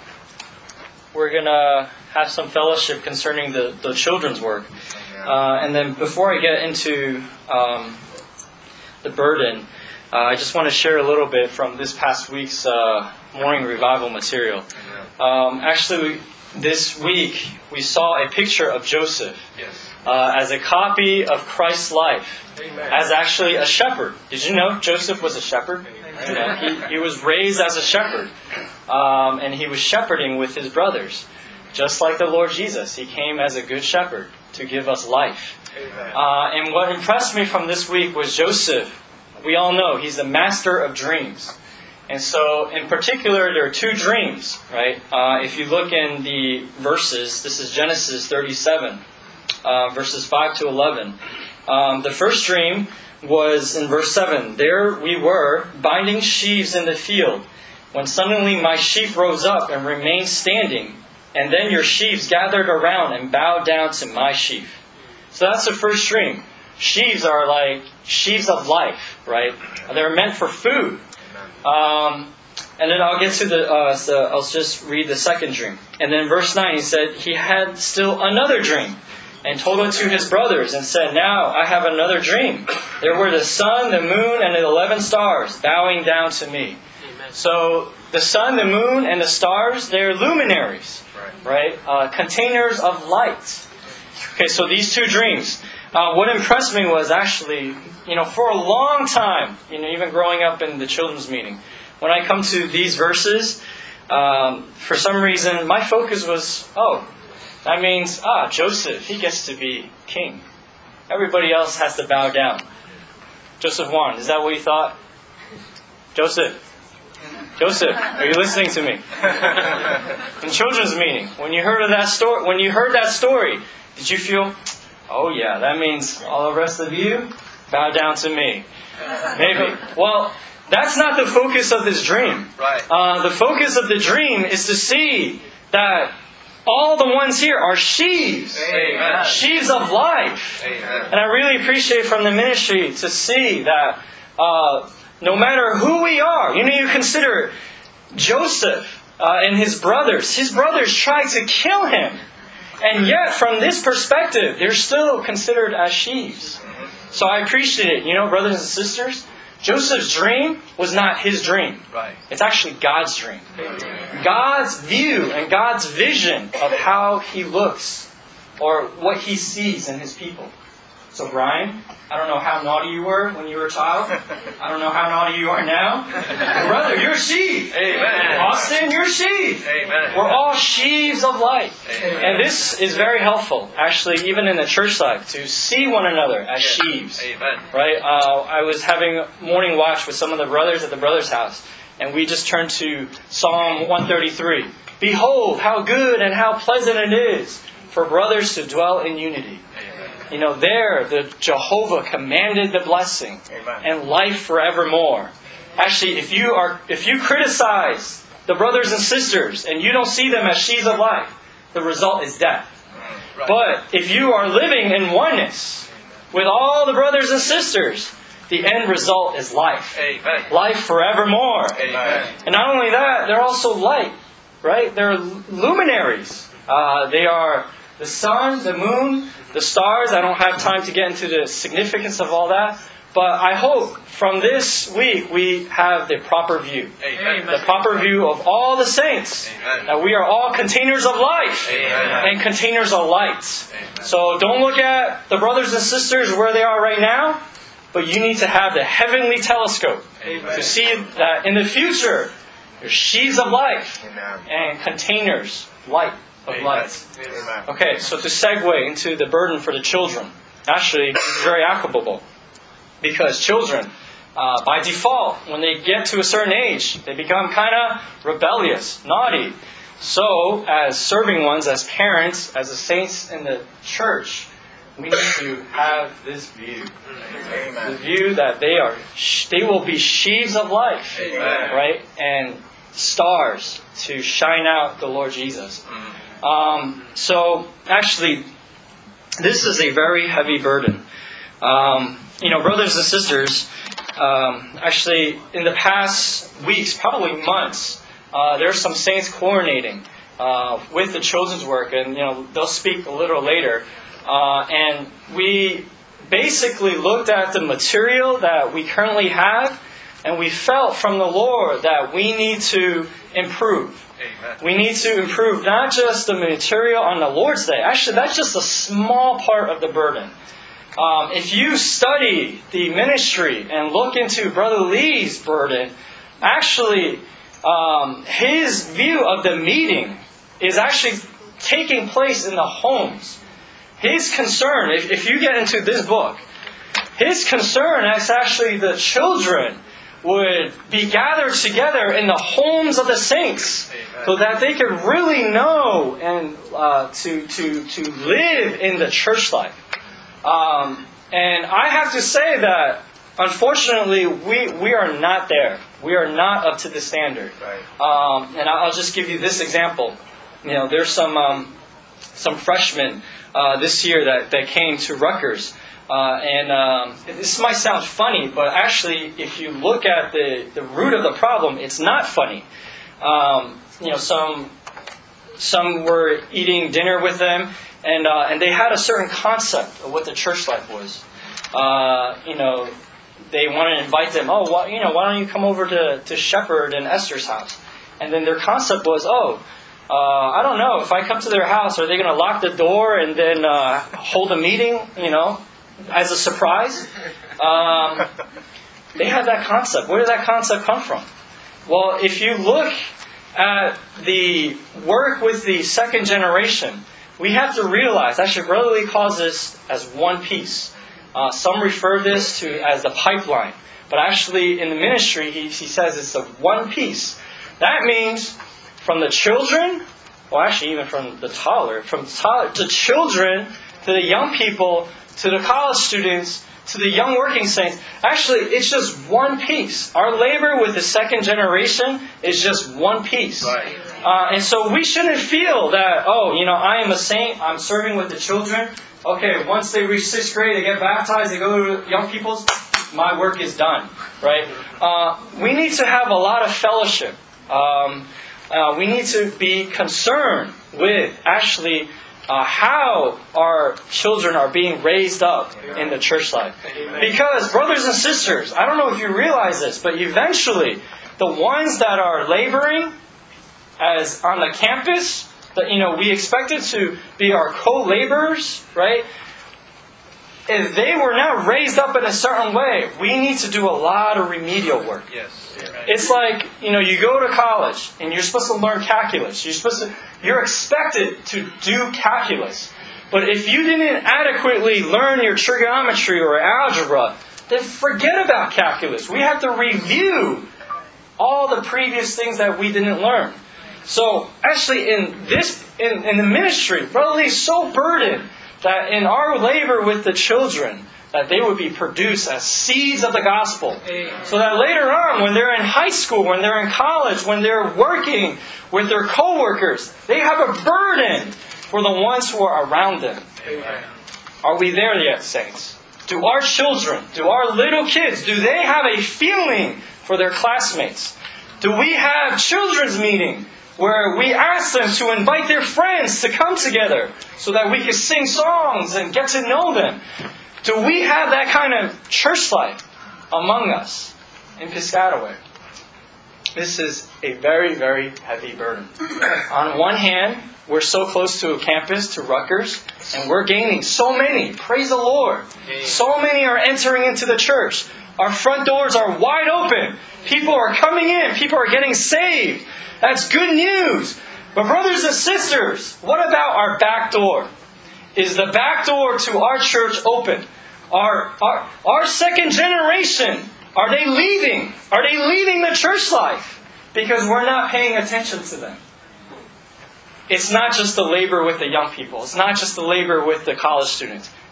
we're going to have some fellowship concerning the, the children's work. Uh, and then before I get into um, the burden, uh, I just want to share a little bit from this past week's uh, morning revival material. Um, actually, this week, we saw a picture of Joseph uh, as a copy of Christ's life. As actually a shepherd. Did you know Joseph was a shepherd? You know, he, he was raised as a shepherd. Um, and he was shepherding with his brothers. Just like the Lord Jesus. He came as a good shepherd to give us life. Uh, and what impressed me from this week was Joseph. We all know he's the master of dreams. And so, in particular, there are two dreams, right? Uh, if you look in the verses, this is Genesis thirty-seven, uh, verses five to eleven. Um, the first dream was in verse seven. There we were, binding sheaves in the field, when suddenly my sheaf rose up and remained standing, and then your sheaves gathered around and bowed down to my sheaf. So that's the first dream. Sheaves are like sheaves of life, right? They're meant for food. Um, and then I'll get to the, uh, so I'll just read the second dream. And then verse nine, he said, he had still another dream. And told it to his brothers, and said, now I have another dream. There were the sun, the moon, and the eleven stars bowing down to me. Amen. So the sun, the moon, and the stars, they're luminaries, right? Uh, containers of light. Okay, so these two dreams. Uh, what impressed me was actually, you know, for a long time, you know, even growing up in the children's meeting, when I come to these verses, um, for some reason, my focus was, oh, that means, ah, Joseph, he gets to be king. Everybody else has to bow down. Joseph Juan, is that what you thought? Joseph. Joseph, are you listening to me? In children's meeting, when you heard of that story, when you heard that story, did you feel, oh yeah, that means all the rest of you bow down to me? Maybe. Well, that's not the focus of this dream. Right. Uh, the focus of the dream is to see that all the ones here are sheaves. Amen. Sheaves of life. Amen. And I really appreciate from the ministry to see that uh, no matter who we are, you know, you consider Joseph uh, and his brothers. His brothers tried to kill him. And yet, from this perspective, they're still considered as sheaves. So I appreciate it. You know, brothers and sisters, Joseph's dream was not his dream. Right. It's actually God's dream. God's view and God's vision of how He looks or what He sees in His people. So Brian, I don't know how naughty you were when you were a child. I don't know how naughty you are now. Brother, you're a sheaf. Amen. Austin, you're a sheaf. Amen. We're all sheaves of light. Amen. And this is very helpful, actually, even in the church life, to see one another as Yes. sheaves. Amen. Right? Uh, I was having morning watch with some of the brothers at the brothers' house, and we just turned to Psalm one thirty-three. Behold, how good and how pleasant it is for brothers to dwell in unity. You know, there, the Jehovah commanded the blessing. Amen. And life forevermore. Actually, if you are, if you criticize the brothers and sisters and you don't see them as sheaves of life, the result is death. Right. But if you are living in oneness with all the brothers and sisters, the end result is life. Amen. Life forevermore. Amen. And not only that, they're also light, right? They're luminaries. Uh, they are the sun, the moon, the stars. I don't have time to get into the significance of all that. But I hope from this week we have the proper view. Amen. The proper view of all the saints. Amen. That we are all containers of life. Amen. And containers of light. Amen. So don't look at the brothers and sisters where they are right now. But you need to have the heavenly telescope. Amen. To see that in the future, there's sheaves of life. Amen. And containers, light of Amen. light. Amen. Okay, so to segue into the burden for the children. Actually, it's very applicable. Because children, uh, by default, when they get to a certain age, they become kind of rebellious, naughty. So, as serving ones, as parents, as the saints in the church, we need to have this view. Amen. The view that they are, they will be sheaves of life, Amen. Right? And stars to shine out the Lord Jesus. Um, so, actually, this is a very heavy burden. Um, you know, brothers and sisters, um, actually, in the past weeks, probably months, uh, there are some saints coordinating uh, with the children's work, and you know, they'll speak a little later. Uh, and we basically looked at the material that we currently have, and we felt from the Lord that we need to improve. Amen. We need to improve not just the material on the Lord's Day. Actually, that's just a small part of the burden. Um, if you study the ministry and look into Brother Lee's burden, actually, um, his view of the meeting is actually taking place in the homes. His concern, if, if you get into this book, his concern is actually the children would be gathered together in the homes of the saints, Amen. So that they could really know and uh, to to to live in the church life. Um, and I have to say that unfortunately we we are not there. We are not up to the standard. Right. Um, and I'll just give you this example. You know, there's some um, some freshmen uh, this year that, that came to Rutgers. Uh, and um, this might sound funny, but actually, if you look at the, the root of the problem, it's not funny. Um, you know, some some were eating dinner with them, and uh, and they had a certain concept of what the church life was. Uh, you know, they wanted to invite them. Oh, well, you know, why don't you come over to to Shepherd and Esther's house? And then their concept was, oh. Uh, I don't know, if I come to their house, are they going to lock the door and then uh, hold a meeting, you know, as a surprise? Um, they had that concept. Where did that concept come from? Well, if you look at the work with the second generation, we have to realize, actually, Brother Lee calls this as one piece. Uh, some refer this to as the pipeline. But actually, in the ministry, he, he says it's the one piece. That means from the children, well, actually, even from the toddler, from toddler to children, to the young people, to the college students, to the young working saints. Actually, it's just one piece. Our labor with the second generation is just one piece. Right. Uh, and so we shouldn't feel that, oh, you know, I am a saint, I'm serving with the children. Okay, once they reach sixth grade, they get baptized, they go to young people's, my work is done. Right? Uh, we need to have a lot of fellowship. Um, Uh, we need to be concerned with actually uh, how our children are being raised up in the church life. Because, brothers and sisters, I don't know if you realize this, but eventually the ones that are laboring as on the campus, that you know we expected to be our co-laborers, right? If they were not raised up in a certain way, we need to do a lot of remedial work. Yes. It's like, you know, you go to college and you're supposed to learn calculus. You're supposed to, you're expected to do calculus. But if you didn't adequately learn your trigonometry or algebra, then forget about calculus. We have to review all the previous things that we didn't learn. So actually in this, in, in the ministry, Brother Lee is so burdened that in our labor with the children, that they would be produced as seeds of the gospel. So that later on, when they're in high school, when they're in college, when they're working with their co-workers, they have a burden for the ones who are around them. Amen. Are we there yet, saints? Do our children, do our little kids, do they have a feeling for their classmates? Do we have children's meeting where we ask them to invite their friends to come together so that we can sing songs and get to know them? Do we have that kind of church life among us in Piscataway? This is a very, very heavy burden. On one hand, we're so close to a campus, to Rutgers, and we're gaining so many. Praise the Lord. So many are entering into the church. Our front doors are wide open. People are coming in. People are getting saved. That's good news. But brothers and sisters, what about our back door? Is the back door to our church open? Our, our, our second generation, are they leaving? Are they leaving the church life? Because we're not paying attention to them. It's not just the labor with the young people. It's not just the labor with the college students.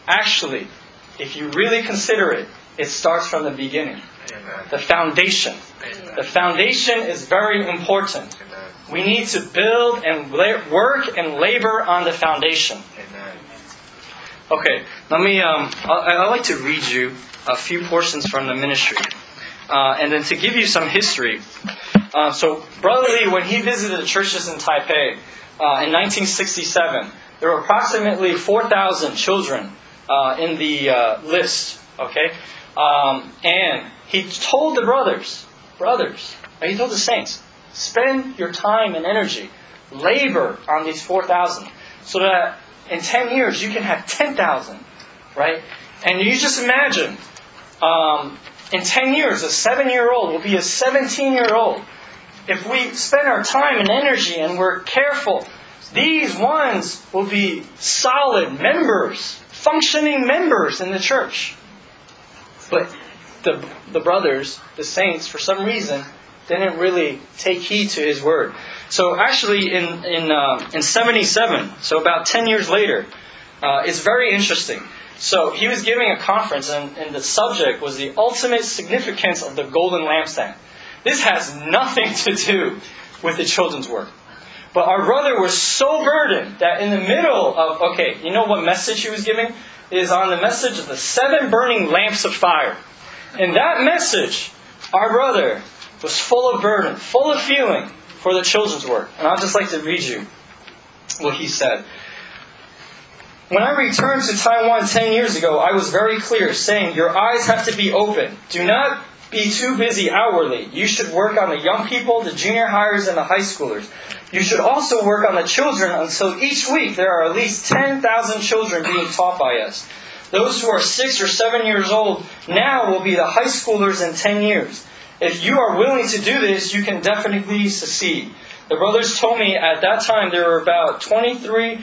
actually, if you really consider it, it starts from the beginning. Amen. The foundation. Amen. The foundation is very important. Amen. We need to build and la- work and labor on the foundation. Amen. Okay, let me. Um, I, I'd like to read you a few portions from the ministry, uh, and then to give you some history. Uh, so, Brother Lee, when he visited the churches in Taipei uh, in nineteen sixty-seven, there were approximately four thousand children uh, in the uh, list. Okay, um, and he told the brothers, brothers, he told the saints, spend your time and energy, labor on these four thousand, so that in ten years you can have ten thousand, right? And you just imagine, um, in ten years, a seven-year-old will be a seventeen-year-old. If we spend our time and energy and we're careful, these ones will be solid members, functioning members in the church. But the the brothers, the saints, for some reason, didn't really take heed to his word. So actually, in in uh, in seventy-seven, so about ten years later, uh, it's very interesting. So he was giving a conference, and, and the subject was the ultimate significance of the golden lampstand. This has nothing to do with the children's work. But our brother was so burdened that in the middle of, okay, you know what message he was giving? It is on the message of the seven burning lamps of fire. In that message, our brother was full of burden, full of feeling for the children's work. And I'd just like to read you what he said. When I returned to Taiwan ten years ago, I was very clear, saying, your eyes have to be open. Do not be too busy outwardly. You should work on the young people, the junior hires, and the high schoolers. You should also work on the children until each week there are at least ten thousand children being taught by us. Those who are six or seven years old now will be the high schoolers in ten years. If you are willing to do this, you can definitely succeed. The brothers told me at that time there were about twenty-three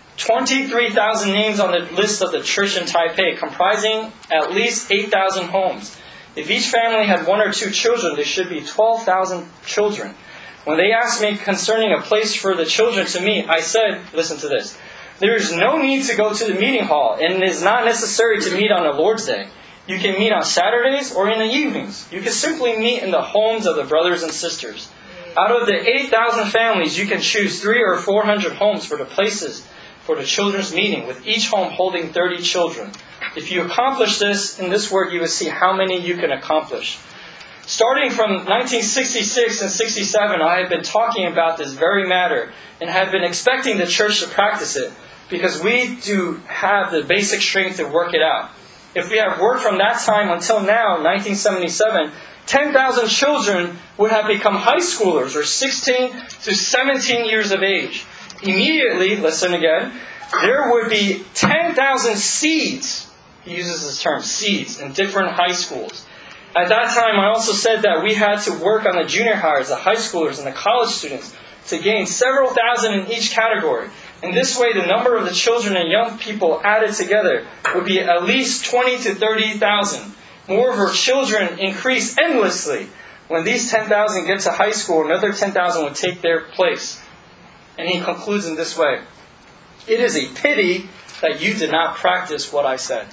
thousand names on the list of the church in Taipei, comprising at least eight thousand homes. If each family had one or two children, there should be twelve thousand children. When they asked me concerning a place for the children to meet, I said, listen to this, there is no need to go to the meeting hall, and it is not necessary to meet on the Lord's Day. You can meet on Saturdays or in the evenings. You can simply meet in the homes of the brothers and sisters. Out of the eight thousand families, you can choose three or four hundred homes for the places for the children's meeting, with each home holding thirty children. If you accomplish this in this work, you will see how many you can accomplish. Starting from nineteen sixty-six and sixty-seven, I have been talking about this very matter and have been expecting the church to practice it, because we do have the basic strength to work it out. If we have worked from that time until now, nineteen seventy-seven, ten thousand children would have become high schoolers, or sixteen to seventeen years of age. Immediately, listen again, there would be ten thousand seeds, he uses this term, seeds, in different high schools. At that time, I also said that we had to work on the junior hires, the high schoolers, and the college students to gain several thousand in each category. In this way, the number of the children and young people added together would be at least twenty to thirty thousand. Moreover, children increase endlessly. When these ten thousand get to high school, another ten thousand would take their place. And he concludes in this way, it is a pity that you did not practice what I said.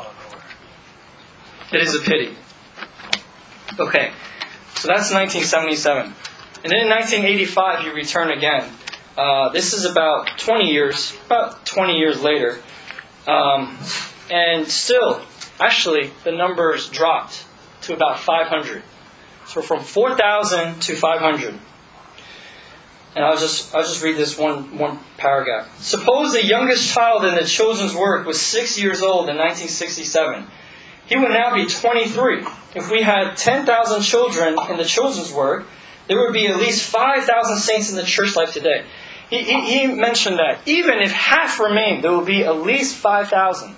It is a pity. Okay, so that's nineteen seventy-seven. And then in nineteen eighty-five, he returned again. Uh, this is about twenty years, about twenty years later. Um, and still, actually, the numbers dropped to about five hundred. So from four thousand to five hundred. And I'll just I'll just read this one, one paragraph. Suppose the youngest child in the children's work was six years old in nineteen sixty-seven. He would now be twenty-three. If we had ten thousand children in the children's work, there would be at least five thousand saints in the church life today. He, he, he mentioned that even if half remained, there will be at least five thousand.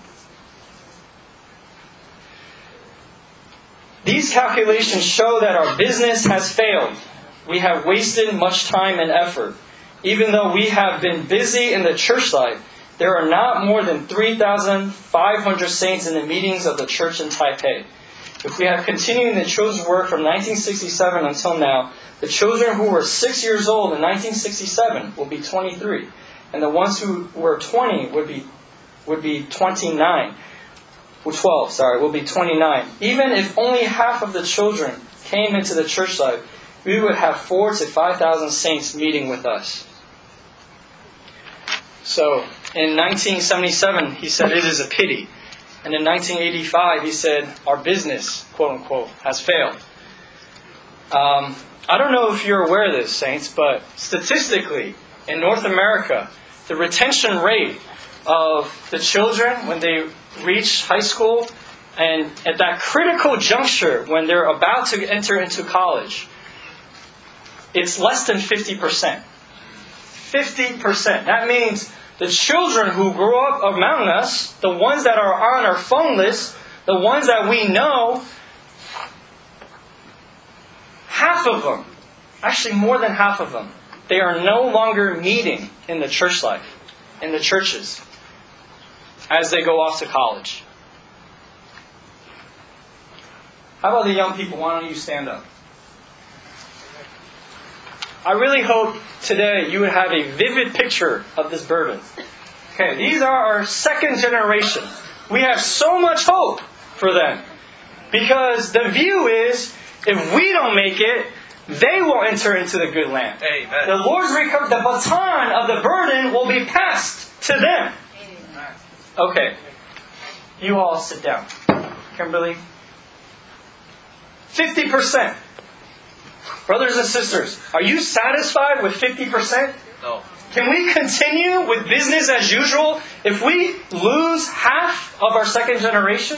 These calculations show that our business has failed. We have wasted much time and effort. Even though we have been busy in the church life, there are not more than three thousand five hundred saints in the meetings of the church in Taipei. If we have continued in the children's work from nineteen sixty-seven until now, the children who were six years old in nineteen sixty-seven will be twenty-three, and the ones who were twenty would be would be twenty-nine. Well, twelve, sorry, will be twenty-nine. Even if only half of the children came into the church life, we would have four to five thousand saints meeting with us. So, in nineteen seventy-seven, he said, it is a pity. And in nineteen eighty-five, he said, our business, quote unquote, has failed. Um, I don't know if you're aware of this, saints, but statistically, in North America, the retention rate of the children when they reach high school and at that critical juncture when they're about to enter into college, it's less than fifty percent. fifty percent. That means the children who grow up among us, the ones that are on our phone list, the ones that we know, half of them, actually more than half of them, they are no longer meeting in the church life, in the churches, as they go off to college. How about the young people? Why don't you stand up? I really hope today you would have a vivid picture of this burden. Okay, these are our second generation. We have so much hope for them. Because the view is, if we don't make it, they will enter into the good land. Amen. The Lord's recovery, the baton of the burden will be passed to them. Okay, you all sit down. Kimberly? fifty percent. Brothers and sisters, are you satisfied with fifty percent? No. Can we continue with business as usual if we lose half of our second generation?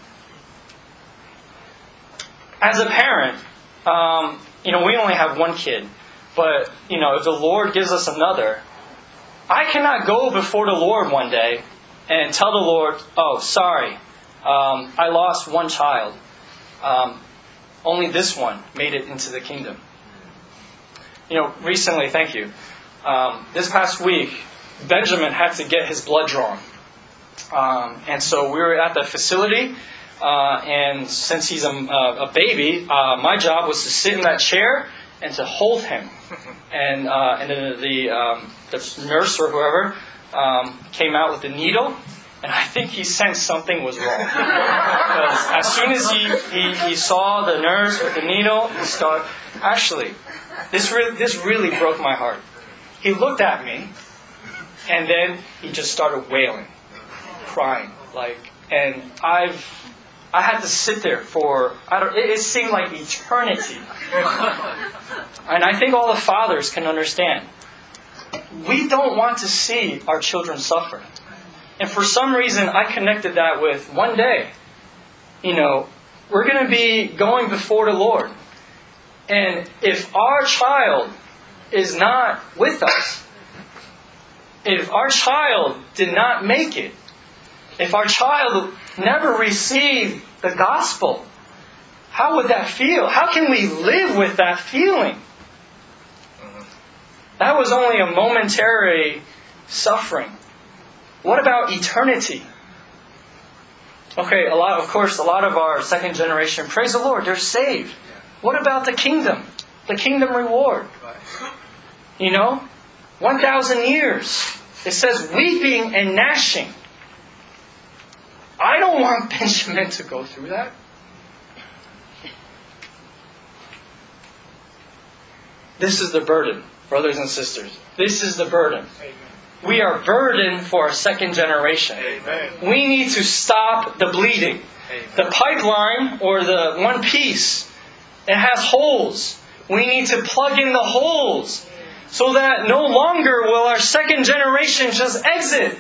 As a parent, um, you know, we only have one kid. But, you know, if the Lord gives us another, I cannot go before the Lord one day and tell the Lord, oh, sorry, um, I lost one child. Um, only this one made it into the kingdom. You know, recently, thank you, um, this past week, Benjamin had to get his blood drawn. Um, and so we were at the facility, uh, and since he's a, a baby, uh, my job was to sit in that chair and to hold him. And uh, and then the, um, the nurse or whoever um, came out with the needle, and I think he sensed something was wrong. Because as soon as he, he, he saw the nurse with the needle, he started... Actually, this really, this really broke my heart. He looked at me, and then he just started wailing, crying. like, And I've... I had to sit there for... I don't, it, it seemed like eternity. And I think all the fathers can understand. We don't want to see our children suffer. And for some reason, I connected that with one day, you know, we're going to be going before the Lord. And if our child is not with us, if our child did not make it, if our child never received the gospel, how would that feel? How can we live with that feeling? That was only a momentary suffering. What about eternity? Okay, a lot, of course, a lot of our second generation, praise the Lord, they're saved. What about the kingdom? The kingdom reward. You know, one thousand years. It says weeping and gnashing. I don't want Benjamin to go through that. This is the burden, brothers and sisters. This is the burden. We are burdened for our second generation. Amen. We need to stop the bleeding. Amen. The pipeline, or the one piece, it has holes. We need to plug in the holes so that no longer will our second generation just exit.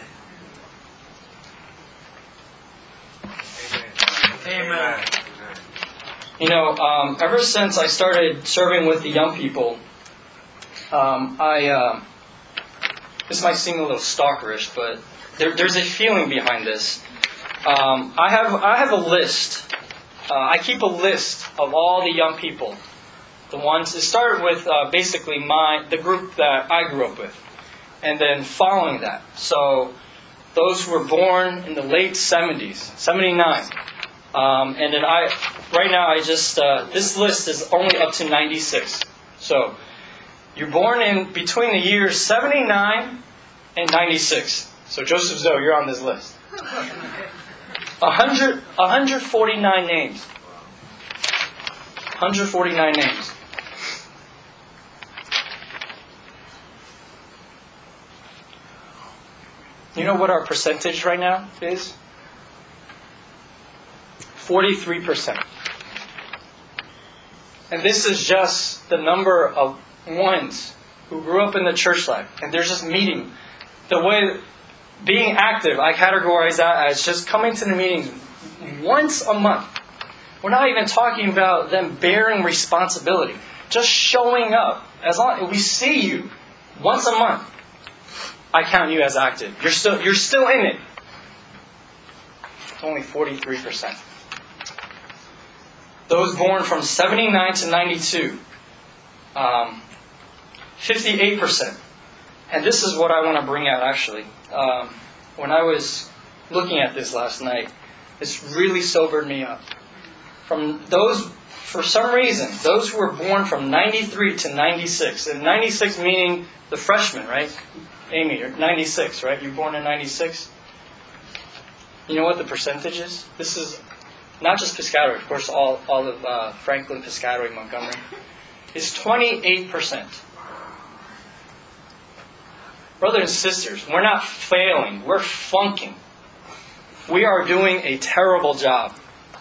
Amen. You know, um, ever since I started serving with the young people, um, I... Uh, This might seem a little stalkerish, but there, there's a feeling behind this. Um, I have I have a list. Uh, I keep a list of all the young people. The ones it started with uh, basically my the group that I grew up with, and then following that. So those who were born in the late seventies, seventy-nine, um, and then I right now I just uh, this list is only up to ninety-six. So. You're born in between the years seventy-nine and ninety-six. So Joseph Zoe, you're on this list. one hundred, one hundred forty-nine names. one hundred forty-nine names. You know what our percentage right now is? forty-three percent. And this is just the number of ones who grew up in the church life. And they're just meeting. The way, being active, I categorize that as just coming to the meetings once a month. We're not even talking about them bearing responsibility. Just showing up. As long as we see you once a month, I count you as active. You're still you're still in it. It's only forty-three percent. Those born from seventy-nine to ninety-two, um, fifty-eight percent. And this is what I want to bring out actually. Um, when I was looking at this last night, it's really sobered me up. From those, for some reason, those who were born from ninety-three to ninety-six, and ninety-six meaning the freshmen, right? Amy, you're ninety-six, right? You're born in ninety-six. You know what the percentage is? This is not just Piscataway, of course, all, all of uh, Franklin, Piscataway, Montgomery. It's twenty-eight percent. Brothers and sisters, we're not failing. We're flunking. We are doing a terrible job.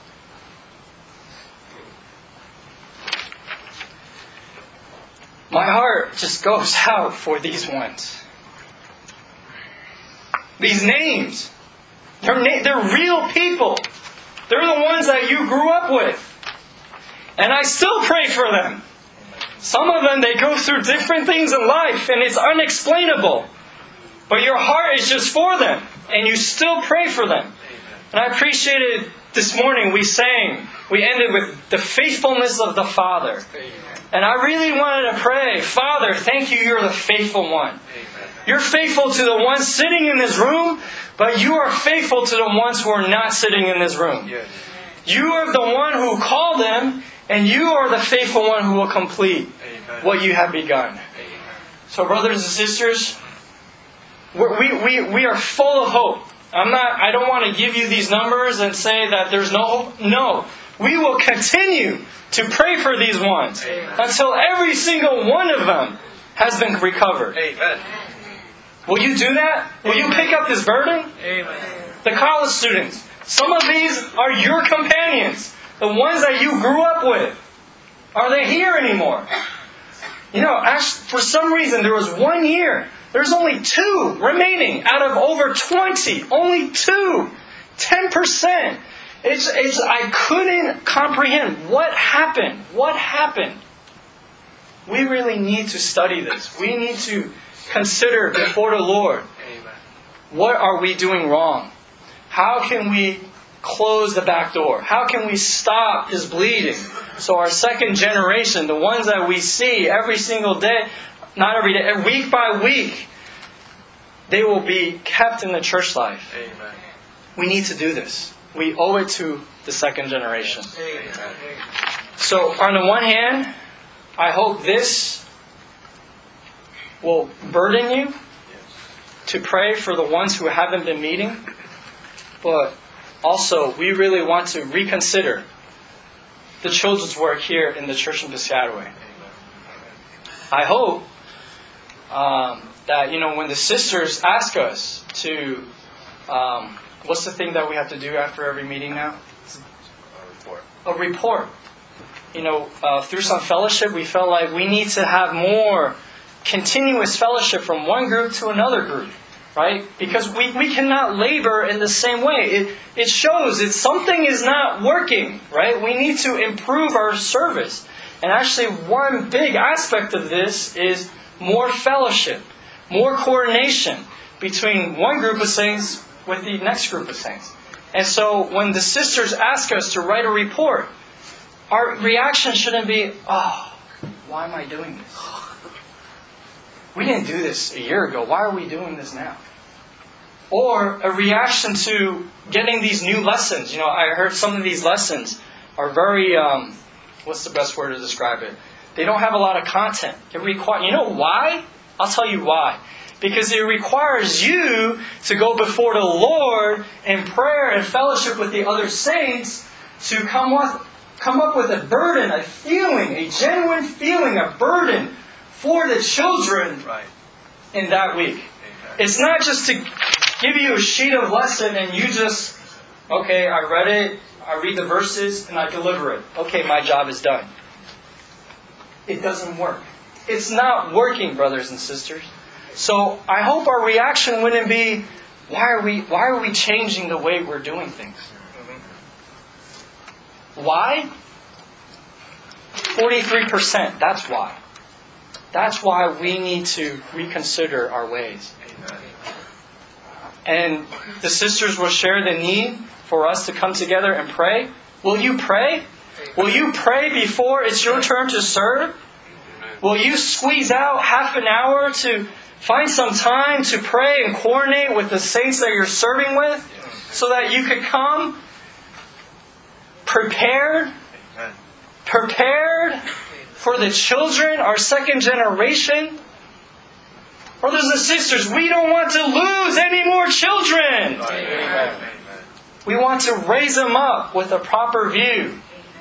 My heart just goes out for these ones. These names. They're, na- they're real people. They're the ones that you grew up with. And I still pray for them. Some of them, they go through different things in life and it's unexplainable. But your heart is just for them. And you still pray for them. And I appreciated this morning we sang, we ended with the faithfulness of the Father. And I really wanted to pray, Father, thank you, you're the faithful one. You're faithful to the ones sitting in this room, but you are faithful to the ones who are not sitting in this room. You are the one who called them, and you are the faithful one who will complete what you have begun. So brothers and sisters, we, we, we are full of hope. I'm not, I don't want to give you these numbers and say that there's no hope. No. We will continue to pray for these ones until every single one of them has been recovered. Amen. Will you do that? Will you pick up this burden? Amen. The college students. Some of these are your companions. The ones that you grew up with. Are they here anymore? You know, actually, for some reason, there was one year. There's only two remaining out of over twenty. Only two. ten percent. It's, it's, I couldn't comprehend what happened. What happened? We really need to study this. We need to consider before the Lord, what are we doing wrong? How can we close the back door? How can we stop this bleeding? So our second generation, the ones that we see every single day, not every day, week by week, they will be kept in the church life. Amen. We need to do this. We owe it to the second generation. Amen. So on the one hand, I hope this will burden you to pray for the ones who haven't been meeting. But also, we really want to reconsider the children's work here in the church in Piscataway. I hope um, that, you know, when the sisters ask us to, um, what's the thing that we have to do after every meeting now? A report. A report. You know, uh, through some fellowship, we felt like we need to have more continuous fellowship from one group to another group, right? Because we, we cannot labor in the same way. It, it shows that something is not working, right? We need to improve our service. And actually, one big aspect of this is more fellowship, more coordination between one group of saints with the next group of saints. And so when the sisters ask us to write a report, our reaction shouldn't be, oh, why am I doing this? We didn't do this a year ago. Why are we doing this now? Or a reaction to getting these new lessons. You know, I heard some of these lessons are very, um, what's the best word to describe it? They don't have a lot of content. It require, you know why? I'll tell you why. Because it requires you to go before the Lord in prayer and fellowship with the other saints to come up, come up with a burden, a feeling, a genuine feeling, a burden for the children Right. in that week. Amen. It's not just to give you a sheet of lesson and you just, okay, I read it, I read the verses, and I deliver it. Okay, my job is done. It doesn't work. It's not working, brothers and sisters. So I hope our reaction wouldn't be, why are we why are we changing the way we're doing things? Why? forty-three percent. That's why. That's why we need to reconsider our ways. And the sisters will share the need for us to come together and pray. Will you pray? Will you pray before it's your turn to serve? Will you squeeze out half an hour to find some time to pray and coordinate with the saints that you're serving with so that you could come prepared, prepared for the children, our second generation? Brothers and sisters, we don't want to lose any more children. Amen. We want to raise them up with a proper view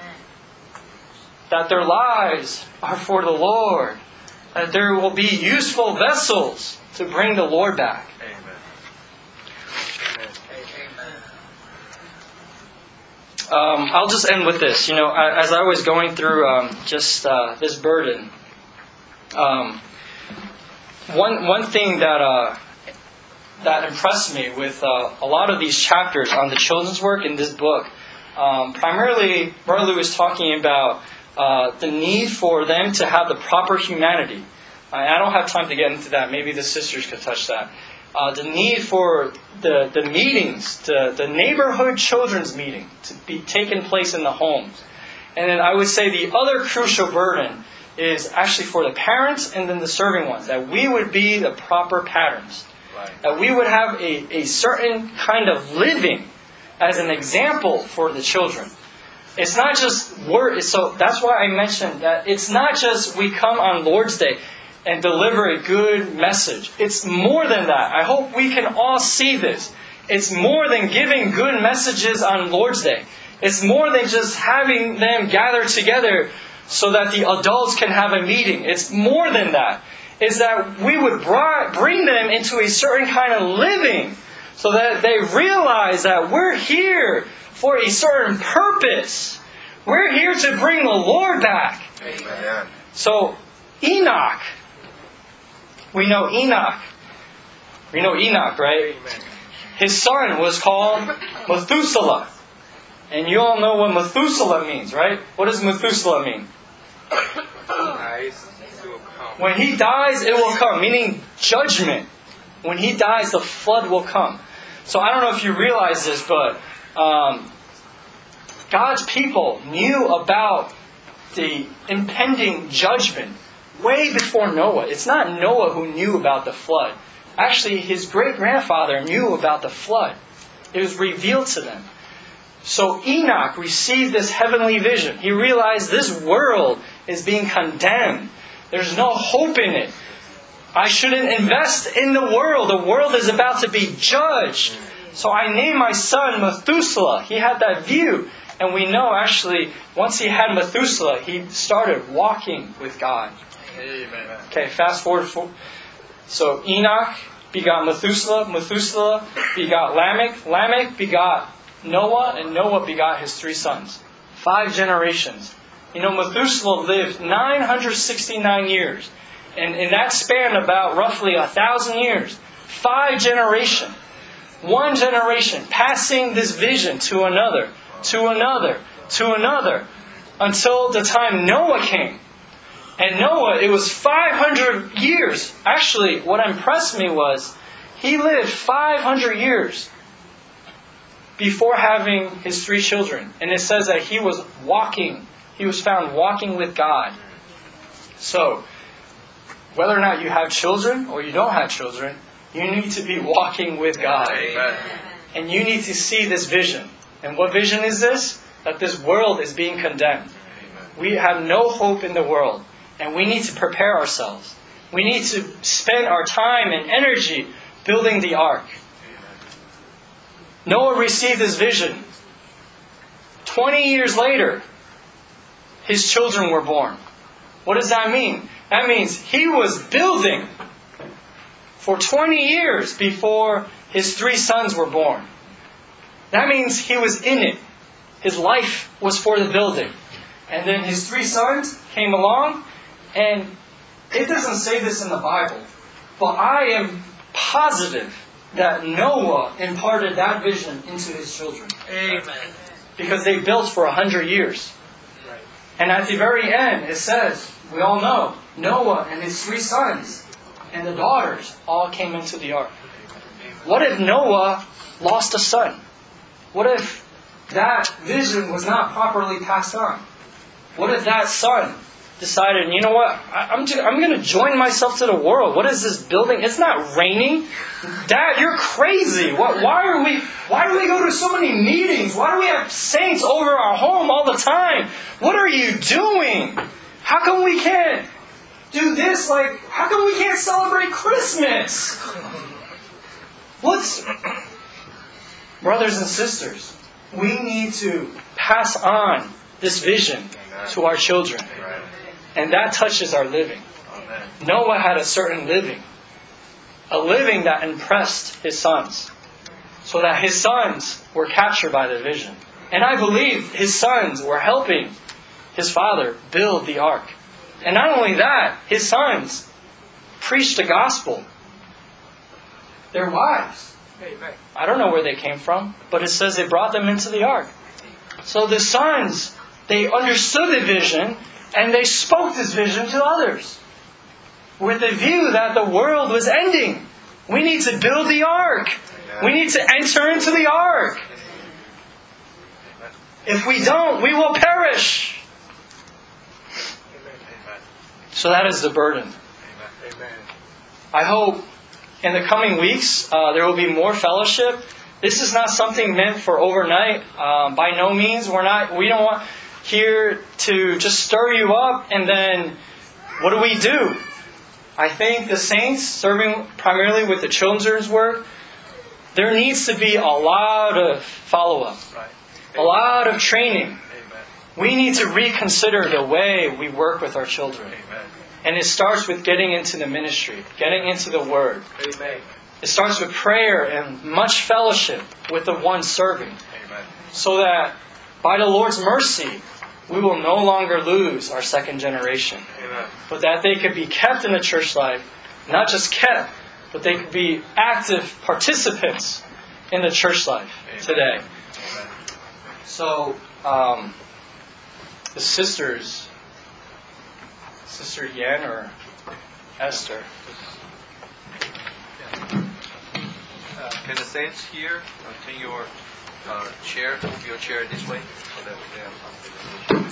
that their lives are for the Lord, that there will be useful vessels to bring the Lord back. Um, I'll just end with this. You know, as I was going through um, just uh, this burden, um, one one thing that uh, that impressed me with uh, a lot of these chapters on the children's work in this book, um, primarily Brother Lou was talking about uh, the need for them to have the proper humanity. I, I don't have time to get into that. Maybe the sisters could touch that. Uh, the need for the, the meetings, the, the neighborhood children's meeting to be taking place in the homes. And then I would say the other crucial burden is actually for the parents and then the serving ones, that we would be the proper patterns. Right. That we would have a, a certain kind of living as an example for the children. It's not just word. So that's why I mentioned that it's not just we come on Lord's Day and deliver a good message. It's more than that. I hope we can all see this. It's more than giving good messages on Lord's Day. It's more than just having them gather together so that the adults can have a meeting. It's more than that. It's that we would bring them into a certain kind of living so that they realize that we're here for a certain purpose. We're here to bring the Lord back. Amen. So Enoch, we know Enoch. We know Enoch, right? His son was called Methuselah. And you all know what Methuselah means, right? What does Methuselah mean? When he dies, it will come, meaning judgment. When he dies, the flood will come. So I don't know if you realize this, but um, God's people knew about the impending judgment way before Noah. It's not Noah who knew about the flood. Actually, his great-grandfather knew about the flood. It was revealed to them. So Enoch received this heavenly vision. He realized this world is being condemned. There's no hope in it. I shouldn't invest in the world. The world is about to be judged. So I named my son Methuselah. He had that view. And we know actually, once he had Methuselah, he started walking with God. Amen. Okay, fast forward. For, so Enoch begot Methuselah. Methuselah begot Lamech. Lamech begot Noah. And Noah begot his three sons. Five generations. You know, Methuselah lived nine hundred sixty-nine years. And in that span, about roughly a thousand years. Five generations. One generation passing this vision to another, to another, to another. Until the time Noah came. And Noah, it was five hundred years. Actually, what impressed me was, he lived five hundred years before having his three children. And it says that he was walking, he was found walking with God. So, whether or not you have children or you don't have children, you need to be walking with God. Amen. And you need to see this vision. And what vision is this? That this world is being condemned. We have no hope in the world. And we need to prepare ourselves. We need to spend our time and energy building the ark. Noah received his vision. Twenty years later, his children were born. What does that mean? That means he was building for twenty years before his three sons were born. That means he was in it. His life was for the building. And then his three sons came along, and it doesn't say this in the Bible, but I am positive that Noah imparted that vision into his children. Amen. Because they built for a hundred years. And at the very end, it says, we all know, Noah and his three sons and the daughters all came into the ark. What if Noah lost a son? What if that vision was not properly passed on? What if that son decided, you know what, I, I'm, just, I'm going to join myself to the world. What is this building? It's not raining. Dad, you're crazy. What, why are we? Why do we go to so many meetings? Why do we have saints over our home all the time? What are you doing? How come we can't do this? Like, how come we can't celebrate Christmas? What's... Brothers and sisters, we need to pass on this vision to our children. And that touches our living. Noah had a certain living. A living that impressed his sons. So that his sons were captured by the vision. And I believe his sons were helping his father build the ark. And not only that, his sons preached the gospel. Their wives. I don't know where they came from, but it says they brought them into the ark. So the sons, they understood the vision, and they spoke this vision to others. With the view that the world was ending. We need to build the ark. We need to enter into the ark. If we don't, we will perish. So that is the burden. I hope in the coming weeks uh, there will be more fellowship. This is not something meant for overnight. Um, by no means, we're not. We don't want here to just stir you up and then what do we do? I think the saints serving primarily with the children's work, there needs to be a lot of follow-up, a lot of training. We need to reconsider the way we work with our children. And it starts with getting into the ministry, getting into the Word. It starts with prayer and much fellowship with the one serving. So that by the Lord's mercy, we will no longer lose our second generation. But that they could be kept in the church life, not just kept, but they could be active participants in the church life today. So, um, the sisters, Sister Yan or Esther? Uh, can the saints here uh, take your uh, chair, move your chair this way so that they have something.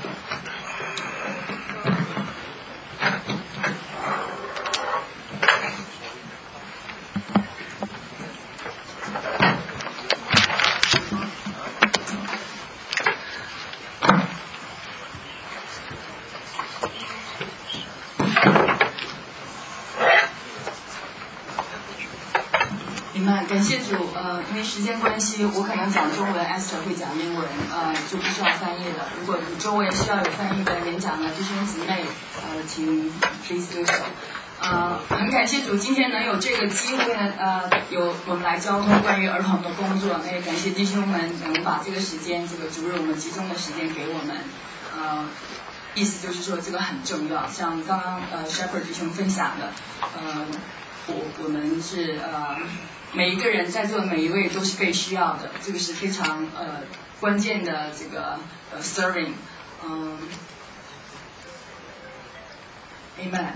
感谢主，呃，因为时间关系，我可能讲中文 ，Esther 会讲英文，呃，就不需要翻译了。如果你周围需要有翻译的演讲的弟兄姊妹，呃，请 please do so。呃，很感谢主，今天能有这个机会呢，呃，有我们来交通关于儿童的工作，那也感谢弟兄们能把这个时间，这个主日我们集中的时间给我们，呃，意思就是说这个很重要，像刚刚呃 Shepherd 弟兄分享的，呃，我我们是呃。每一个人在座的每一位都是被需要的，这个是非常呃关键的这个呃 serving， 嗯 ，Amen。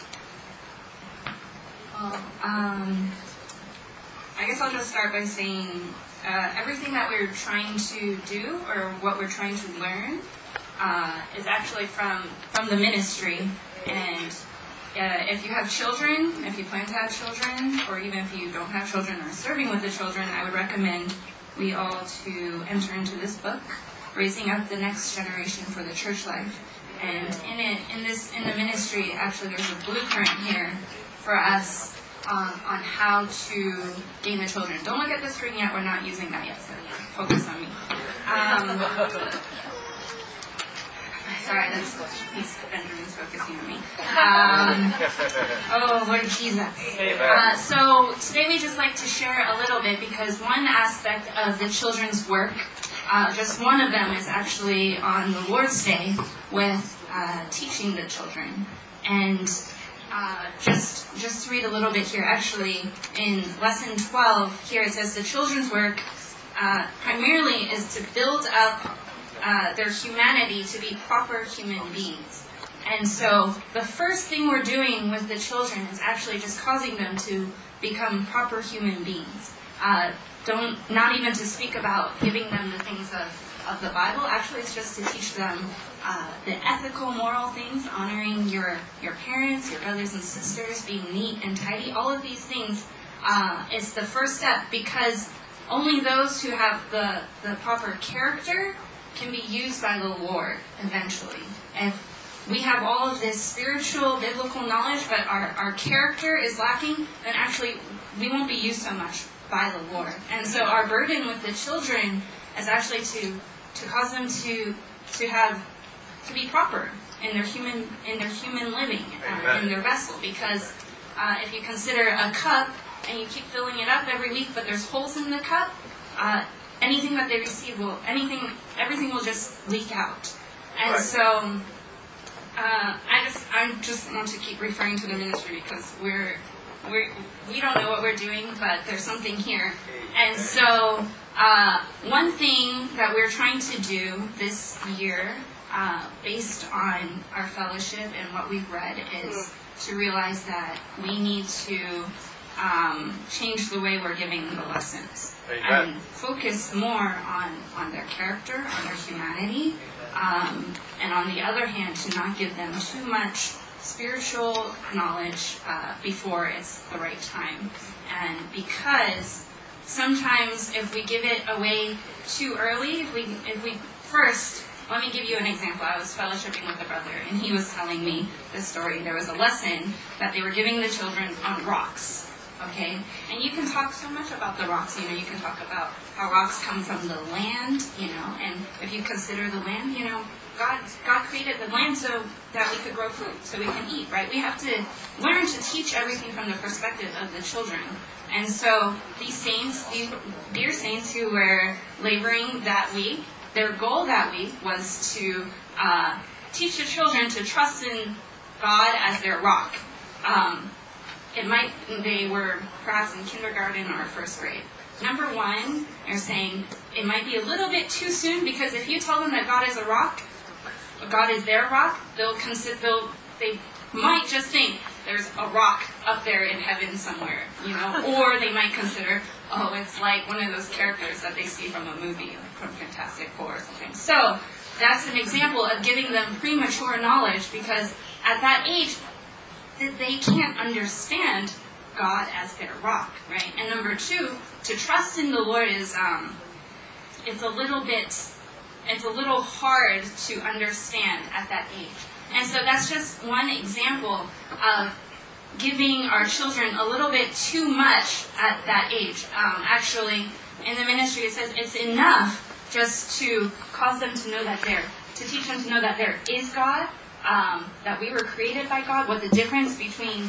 Well, um, I guess I'll just start by saying uh, everything that we're trying to do or what we're trying to learn uh, is actually from from the ministry. And uh, if you have children, if you plan to have children, or even if you don't have children or are serving with the children, I would recommend we all to enter into this book, Raising Up the Next Generation for the Church Life. And in it, in this, in the ministry, actually, there's a blueprint here for us um, on how to gain the children. Don't look at the screen yet. We're not using that yet. So focus on me. Um, sorry, that's he's Benjamin's focusing on me. Um, oh, Lord Jesus. Uh, so today we just like to share a little bit because one aspect of the children's work. Uh, just one of them is actually on the Lord's Day with uh, teaching the children. And uh, just just to read a little bit here, actually in lesson twelve, here it says the children's work uh, primarily is to build up uh, their humanity to be proper human beings. And so the first thing we're doing with the children is actually just causing them to become proper human beings. Uh, Don't, not even to speak about giving them the things of, of the Bible. Actually, it's just to teach them uh, the ethical, moral things, honoring your, your parents, your brothers and sisters, being neat and tidy. All of these things uh, is the first step because only those who have the, the proper character can be used by the Lord eventually. If we have all of this spiritual, biblical knowledge, but our, our character is lacking, then actually we won't be used so much by the Lord. And so our burden with the children is actually to to cause them to to have to be proper in their human in their human living uh, in their vessel. Because uh, if you consider a cup and you keep filling it up every week, but there's holes in the cup, uh, anything that they receive will anything everything will just leak out. And right. so uh, I just I just want to keep referring to the ministry because we're. We're, we don't know what we're doing, but there's something here. And so uh, one thing that we're trying to do this year, uh, based on our fellowship and what we've read, is to realize that we need to um, change the way we're giving the lessons. Amen. And focus more on, on their character, on their humanity, um, and on the other hand, to not give them too much spiritual knowledge uh, before it's the right time. And because sometimes if we give it away too early, if we if we first, let me give you an example. I was fellowshipping with a brother and he was telling me this story. There was a lesson that they were giving the children on rocks. Okay? And you can talk so much about the rocks, you know, you can talk about how rocks come from the land, you know, and if you consider the land, you know, God, God created the land so that we could grow food, so we can eat, right? We have to learn to teach everything from the perspective of the children. And so these saints, these dear saints who were laboring that week, their goal that week was to uh, teach the children to trust in God as their rock. Um, it might, they were perhaps in kindergarten or first grade. Number one, they're saying it might be a little bit too soon because if you tell them that God is a rock, God is their rock, they'll consider, they'll, they might just think there's a rock up there in heaven somewhere, you know, or they might consider, oh, it's like one of those characters that they see from a movie, like from Fantastic Four or something. So that's an example of giving them premature knowledge because at that age, they can't understand God as their rock, right? And number two, to trust in the Lord is, um, it's a little bit, it's a little hard to understand at that age. And so that's just one example of giving our children a little bit too much at that age. Um, actually, in the ministry it says it's enough just to cause them to know that there, to teach them to know that there is God, um, that we were created by God, what the difference between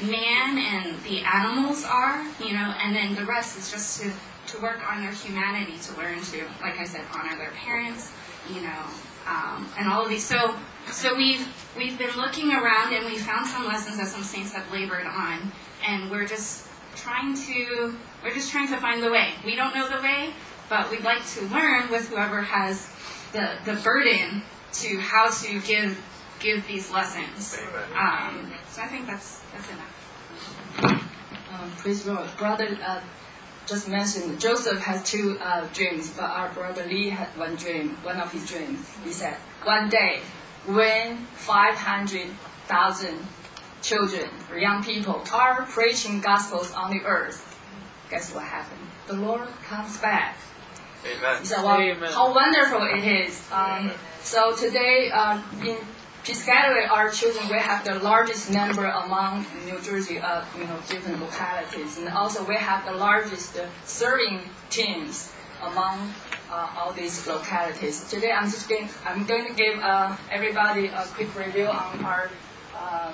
man and the animals are, you know, and then the rest is just to, to work on their humanity, to learn to, like I said, honor their parents, you know, um, and all of these. So, so we've we've been looking around and we found some lessons that some saints have labored on, and we're just trying to we're just trying to find the way. We don't know the way, but we'd like to learn with whoever has the the burden to how to give give these lessons. Um, so I think that's that's enough. Um, praise the Lord. Brother uh, just mentioned Joseph has two uh, dreams, but our brother Lee had one dream. One of his dreams, he said, one day when five hundred thousand children or young people are preaching gospels on the earth, guess what happened? The Lord comes back. Amen. He said, well, Amen. How wonderful it is. Um, so today, uh, in Piscataway, our children will have the largest number among New Jersey, uh, you know, different localities, and also we have the largest uh, serving teams among uh, all these localities. Today, I'm just going, I'm going to give uh, everybody a quick review on our uh,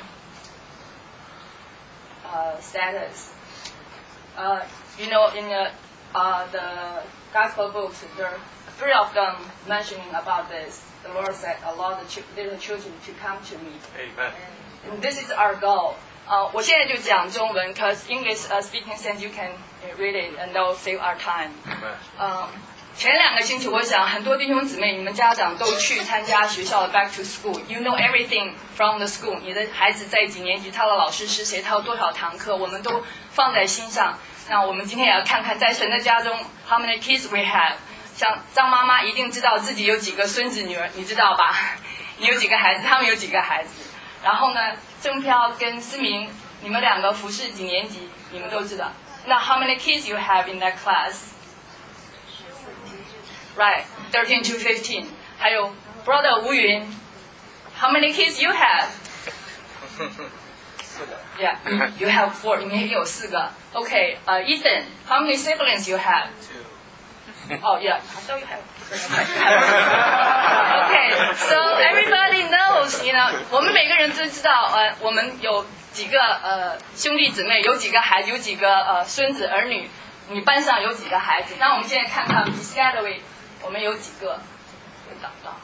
uh, status. Uh, you know, in the, uh, the gospel books, there are three of them mentioning about this. The Lord said, allow the ch- little children to come to me. Amen. And this is our goal. 呃，我现在就讲中文 ，cause English uh, speaking sense you can read it and that'll save our time. 呃，前两个星期，我想很多弟兄姊妹，你们家长都去参加学校的 Back to School. You know everything from the school. 你的孩子在几年级，他的老师是谁，他有多少堂课，我们都放在心上。那我们今天也要看看，在神的家中 ，how many kids we have。像张妈妈一定知道自己有几个孙子女儿，你知道吧？你有几个孩子，他们有几个孩子。然后呢，郑飘跟思明，你们两个服侍几年级，你们都知道。那 how many kids you have in that class? Right, thirteen to fifteen. 还有 brother 吴云 ，how many kids you have? Yeah, you have four. 你们有四个。Okay, 呃、uh, Ethan, how many siblings you have? Oh yeah, I thought you have. Okay, so everybody knows, you know, 我们每个人都知道，呃，我们有几个呃兄弟姊妹，有几个孩子，有几个呃孙子儿女，你班上有几个孩子？那我们现在看看 Piscataway， 我们有几个？会找到。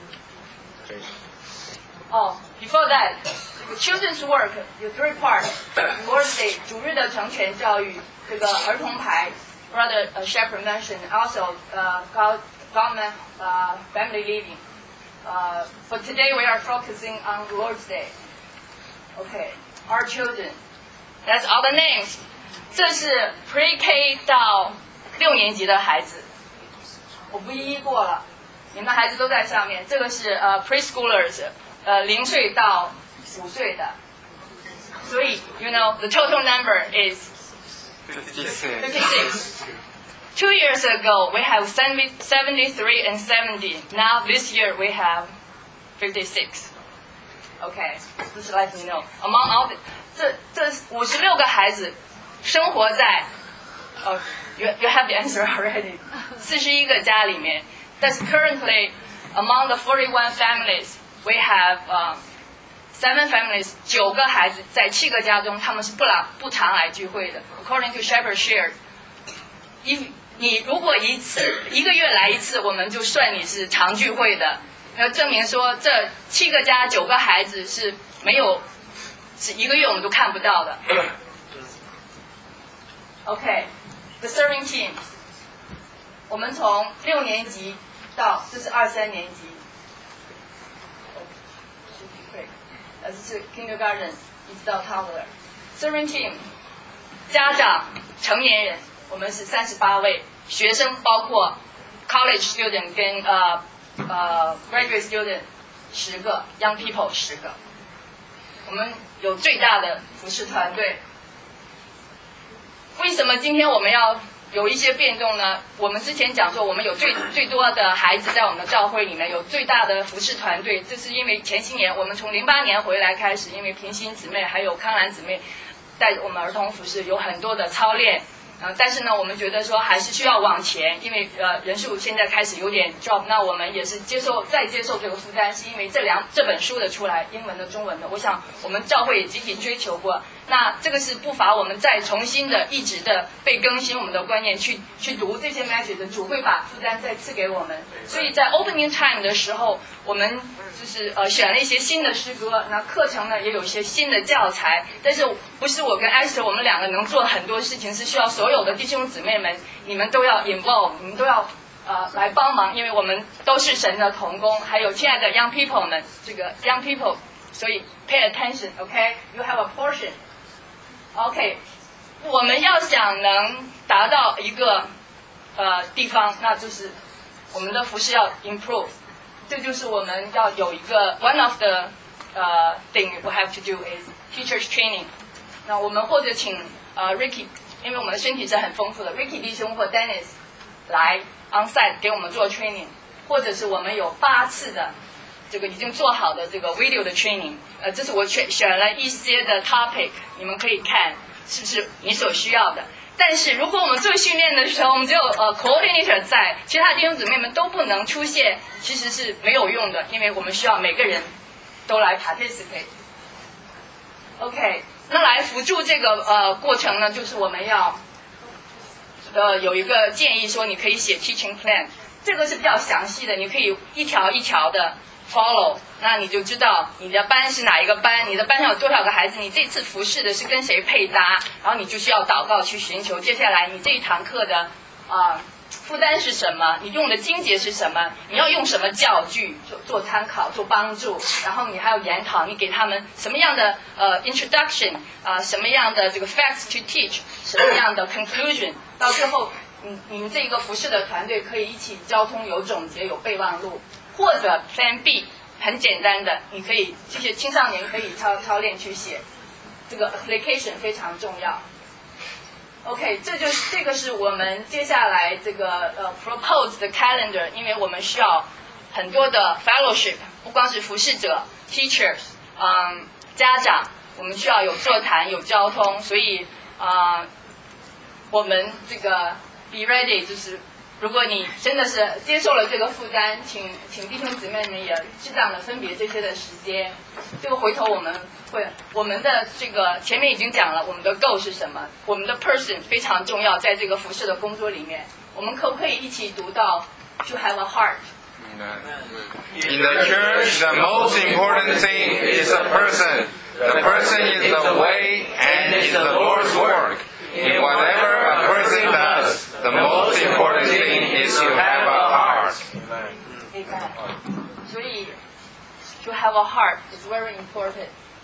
哦、oh, ，before that, children's work 有 three parts. Lord's Day 主日的成全教育，这个儿童牌。Brother uh, Shepherd mentioned also uh, God, government uh, family living. Uh, but today we are focusing on Lord's Day. Okay, our children. That's all the names. 这是 Pre-K 到六年级的孩子，我不一一过了，你们孩子都在上面。这个是呃 Preschoolers， 呃零岁到五岁的。所以 you know the total number is fifty-six. Two years ago, we have seventy-three and seventy. Now, this year, we have fifty-six. Okay, just let me know. Among all the, 这这五十六个孩子生活在，哦、oh, ，you you have the answer already. 四十一个家里面，但是 currently among the forty-one families, we have um, seven families. 九个孩子在七个家中，他们是不来不常来聚会的。According to Shepherd shared, if 你如果一次一个月来一次，我们就算你是常聚会的。要证明说这七个家九个孩子是没有，是一个月我们都看不到的。OK, the serving team. 我们从六年级到这是二三年级，呃，这是 kindergarten 一直到 toddler. Serving team. 家长、成年人，我们是三十八位，学生包括 college student 跟呃呃 graduate student 十个 ，young people 十个。我们有最大的服侍团队。为什么今天我们要有一些变动呢？我们之前讲说，我们有最最多的孩子在我们的教会里面，有最大的服侍团队。这是因为前些年我们从零八年回来开始，因为平心姊妹还有康兰姊妹。带我们儿童服饰有很多的操练，呃，但是呢，我们觉得说还是需要往前，因为呃人数现在开始有点 drop， 那我们也是接受再接受这个负担，是因为这两这本书的出来，英文的、中文的，我想我们教会也集体追求过，那这个是不乏我们再重新的一直的被更新我们的观念，去去读这些 message， 主会把负担再赐给我们，所以在 opening time 的时候，我们就是呃选了一些新的诗歌，那课程呢也有一些新的教材，但是不是我跟 Esther 我们两个能做很多事情，是需要所有的弟兄姊妹们，你们都要 involve， 你们都要呃来帮忙，因为我们都是神的同工，还有亲爱的 young people 们，这个 young people， 所以 pay attention，OK，you、okay? have a portion，OK，、okay, 我们要想能达到一个呃地方，那就是我们的服事要 improve。这就是我们要有一个 one of the 呃、uh, thing we have to do is teachers training。那我们或者请呃、uh, Ricky， 因为我们的身体是很丰富的 ，Ricky 弟兄或 Dennis 来 on site 给我们做 training， 或者是我们有八次的这个已经做好的这个 video 的 training， 呃，这是我选选了一些的 topic， 你们可以看是不是你所需要的。但是如果我们做训练的时候，我们只有呃 coordinator 在，其他弟兄姊妹们都不能出现，其实是没有用的，因为我们需要每个人都来 participate。OK， 那来辅助这个呃过程呢，就是我们要呃有一个建议说，你可以写 teaching plan， 这个是比较详细的，你可以一条一条的 follow， 那你就知道你的班是哪一个班，你的班上有多少个孩子，你这次服侍的是跟谁配搭，然后你就需要祷告去寻求接下来你这一堂课的啊、呃、负担是什么，你用的经节是什么，你要用什么教具做做参考做帮助，然后你还要研讨，你给他们什么样的呃 introduction 啊、呃、什么样的这个 facts to teach， 什么样的 conclusion， 到最后你你们这个服侍的团队可以一起交通有总结有备忘录。或者 Plan B 很简单的，你可以这些青少年可以操操练去写，这个 application 非常重要。OK， 这就是这个是我们接下来这个呃 propose 的 calendar， 因为我们需要很多的 fellowship， 不光是服侍者 teachers， 嗯，家长，我们需要有座谈有交通，所以啊、呃，我们这个 be ready 就是。如果你真的是接受了这个负担，请请弟兄姊妹们也适当的分别这些的时间。这个回头我们会，我们的这个前面已经讲了，我们的 goal 是什么？我们的 person 非常重要，在这个服侍的工作里面，我们可不可以一起读到 to have a heart？ In the church, the most important thing is a person. The person is the way and is the Lord's work. In whatever a person does, the most important thing is to have a heart. Amen. 所以 to have a heart is very important.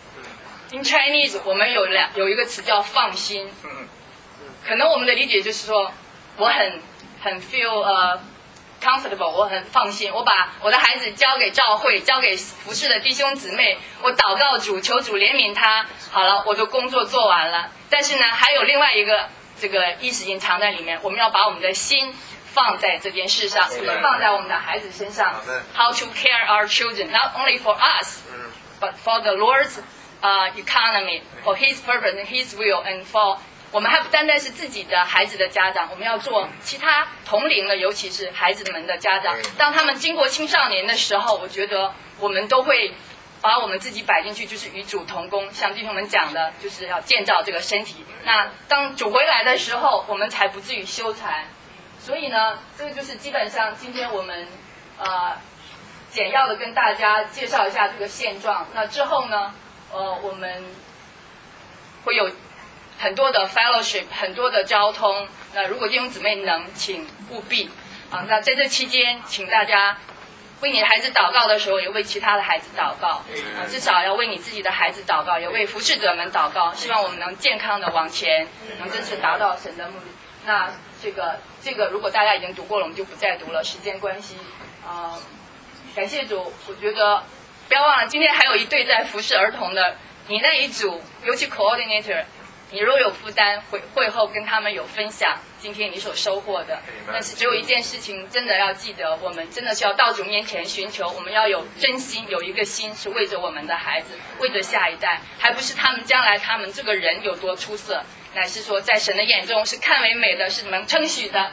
In Chinese, 我们有两有一个词叫放心。可能我们的理解就是说，我很很 feel 呃、uh, comfortable， 我很放心，我把我的孩子交给教会，交给服侍的弟兄姊妹，我祷告主，求主怜悯他，好了，我的工作做完了。但是呢，还有另外一个这个意思隐藏在里面，我们要把我们的心放在这件事上，放在我们的孩子身上。How to care our children, not only for us, but for the Lord's uh, economy, for His purpose and His will, and for 我们还不单单是自己的孩子的家长，我们要做其他同龄的，尤其是孩子们的家长。当他们经过青少年的时候，我觉得我们都会把我们自己摆进去，就是与主同工，像弟兄们讲的，就是要建造这个身体。那当主回来的时候，我们才不至于羞惭。所以呢，这个就是基本上今天我们呃简要的跟大家介绍一下这个现状。那之后呢，呃，我们会有很多的 fellowship， 很多的交通。那如果弟兄姊妹能，请务必啊。那在这期间，请大家为你的孩子祷告的时候，也为其他的孩子祷告啊，至少要为你自己的孩子祷告，也为服侍者们祷告。希望我们能健康的往前，能真正达到神的目的。那这个这个，如果大家已经读过了，我们就不再读了，时间关系啊。感谢主，我觉得不要忘了，今天还有一对在服侍儿童的，你那一组，尤其 coordinator。你若有负担，会会后跟他们有分享今天你所收获的。但是只有一件事情真的要记得，我们真的是要到主面前寻求，我们要有真心，有一个心是为着我们的孩子，为着下一代，还不是他们将来他们这个人有多出色，乃是说在神的眼中是看为美的，是能称许的。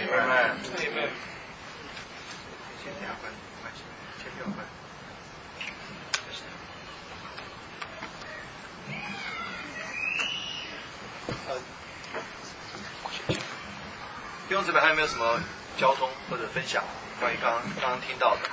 弟兄姊妹还有没有什么交通或者分享关于刚刚刚刚听到的？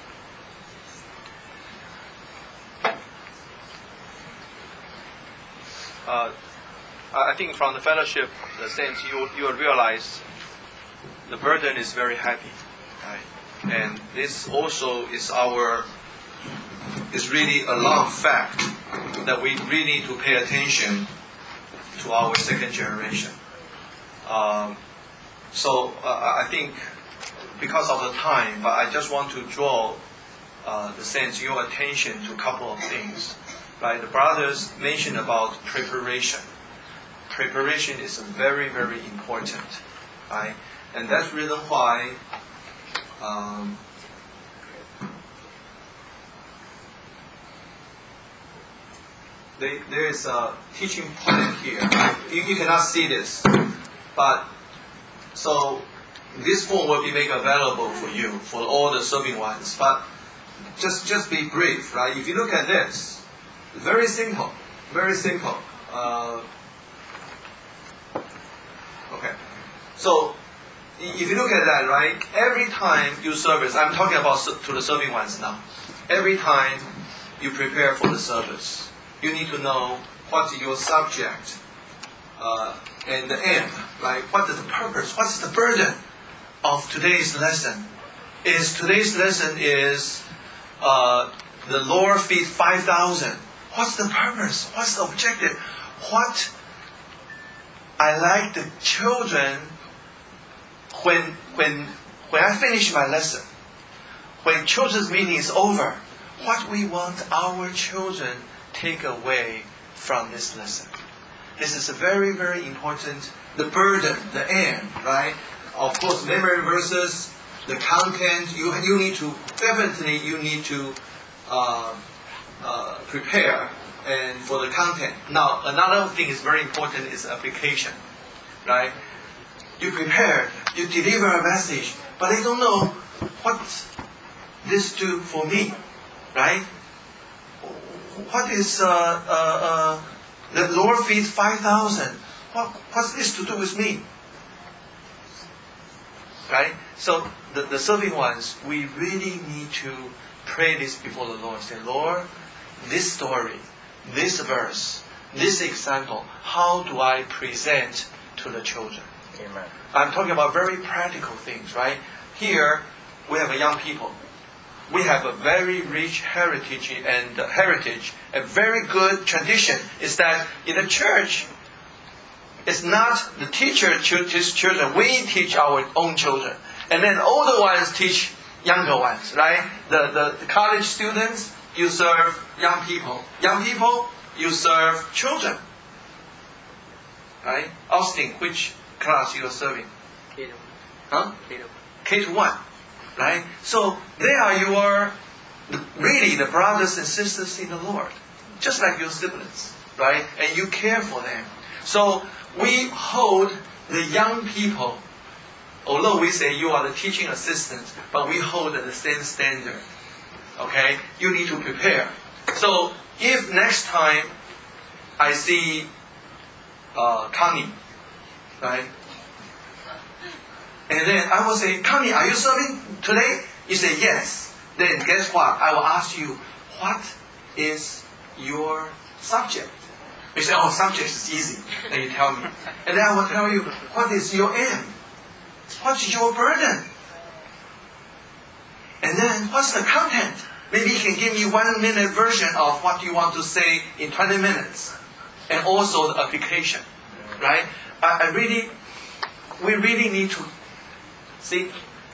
Uh, I think from the fellowship, the sense you you will realize the burden is very heavy, right? And this also is our is really a long fact that we really need to pay attention to our second generation. Um, so uh, I think because of the time, but I just want to draw uh, the sense your attention to a couple of things. Right, the brothers mentioned about preparation. Preparation is very, very important, right? And that's the reason why um, they, there is a teaching plan here. You, you cannot see this, but so this form will be made available for you for all the serving ones. But just just be brief, right? If you look at this, very simple, very simple. Uh, okay, so if you look at that, right? Every time you service, I'm talking about to the serving ones now. Every time you prepare for the service, you need to know what is your subject uh, and the aim, right? What is the purpose? What's the burden of today's lesson? Is today's lesson is uh, the Lord feed five thousand. What's the purpose? What's the objective? What I like the children when when when I finish my lesson, when children's meeting is over, what we want our children take away from this lesson. This is a very, very important, the burden, the aim, right? Of course, memory verses, the content, you, you need to, definitely you need to uh, uh, prepare and for the content. Now, another thing is very important is application, right? You prepared, you deliver a message, but they don't know what this do for me, right? What is uh, uh, uh, the Lord feeds five thousand? What what's this to do with me? Right? So the, the serving ones, we really need to pray this before the Lord. Say, Lord, this story, this verse, this example, how do I present to the children? Amen. I'm talking about very practical things, right? Here we have a young people. We have a very rich heritage and uh, heritage, a very good tradition. Is that in the church, it's not the teacher teach children. We teach our own children, and then older ones teach younger ones. Right? The, the the college students, you serve young people. Young people, you serve children. Right? Austin, which class you are serving? K to Huh? K to K to one. Right? So they are your, really the brothers and sisters in the Lord. Just like your siblings. Right? And you care for them. So we hold the young people, although we say you are the teaching assistants, but we hold at the same standard. Okay? You need to prepare. So if next time I see uh, Connie, right? And then I will say, Connie, are you serving today? You say, yes. Then guess what? I will ask you, what is your subject? You say, oh, subject is easy. Then you tell me. And then I will tell you, what is your aim? What is your burden? And then, what's the content? Maybe you can give me one minute version of what you want to say in twenty minutes. And also the application. Right? I, I really, we really need to see,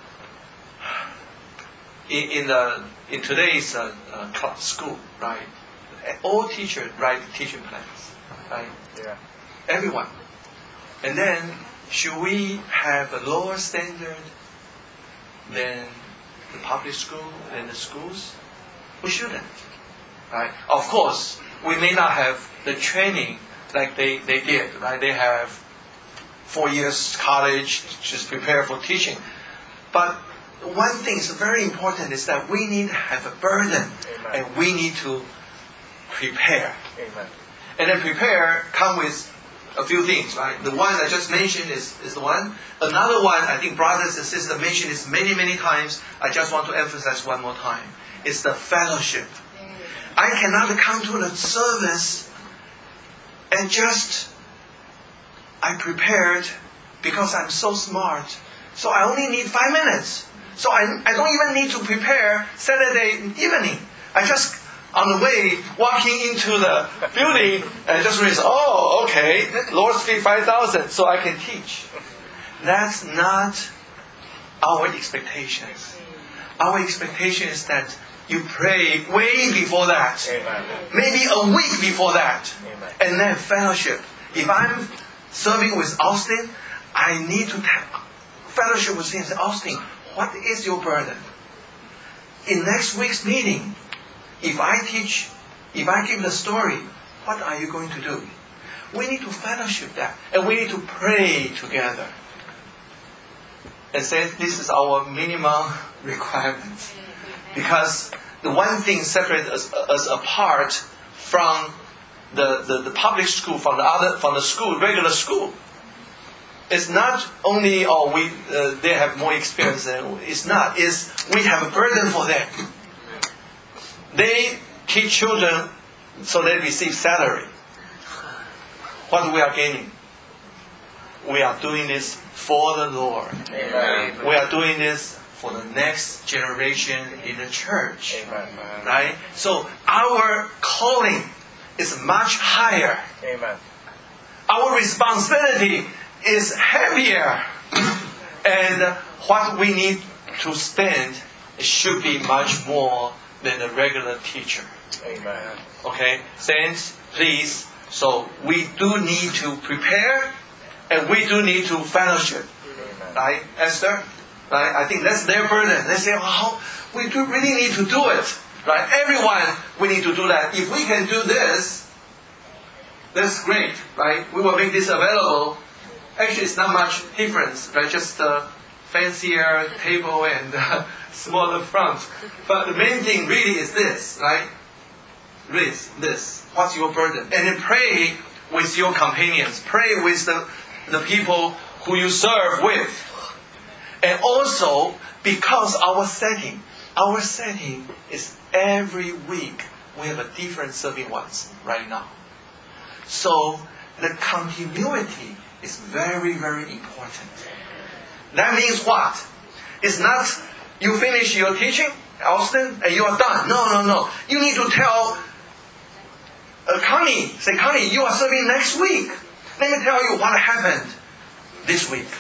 in, in, the, in today's uh, uh, class, school, right? All teachers write teaching plans, right? Yeah. Everyone. And then, should we have a lower standard than the public school and the schools? We shouldn't, right? Of course, we may not have the training like they, they did, right? They have four years college, just prepare for teaching. But one thing is very important is that we need to have a burden. Amen. And we need to prepare. Amen. And then prepare come with a few things, right? The one I just mentioned is, is the one. Another one I think brothers and sisters mentioned this many, many times. I just want to emphasize one more time. It's the fellowship. I cannot come to the service and just I prepared because I'm so smart. So I only need five minutes. So I, I don't even need to prepare Saturday evening. I just, on the way, walking into the building, and just realize, oh, okay, Lord's feed five thousand, so I can teach. That's not our expectations. Our expectation is that you pray way before that. Amen. Maybe a week before that. Amen. And then fellowship. If I'm serving with Austin, I need to have fellowship with him. Say, Austin, what is your burden? In next week's meeting, if I teach, if I give the story, what are you going to do? We need to fellowship that, and we need to pray together. And say this is our minimum requirement, because the one thing separates us, us apart from the, the, the public school, from the other, from the school, regular school. It's not only oh we uh, they have more experience than it's not. It's we have a burden for them. They teach children so they receive salary. What we are gaining? We are doing this for the Lord. Amen. We are doing this for the next generation in the church. Amen. Right? So our calling is much higher. Amen. Our responsibility is heavier. And what we need to spend should be much more than a regular teacher. Amen. Okay? Saints, please. So we do need to prepare, and we do need to fellowship. Amen. Right, Esther? Right? I think that's their burden. They say, oh, we do really need to do it. Right? Everyone, we need to do that. If we can do this, that's great. Right? We will make this available. Actually, it's not much difference. Right? Just a fancier table and uh, smaller front. But the main thing really is this. Right? This. This. What's your burden? And then pray with your companions. Pray with the, the people who you serve with. And also, because our setting, our setting is every week we have a different serving ones right now. So the continuity is very, very important. That means what? It's not you finish your teaching, Austin, and you are done. No, no, no. You need to tell uh, Connie, say, Connie, you are serving next week. Let me tell you what happened this week.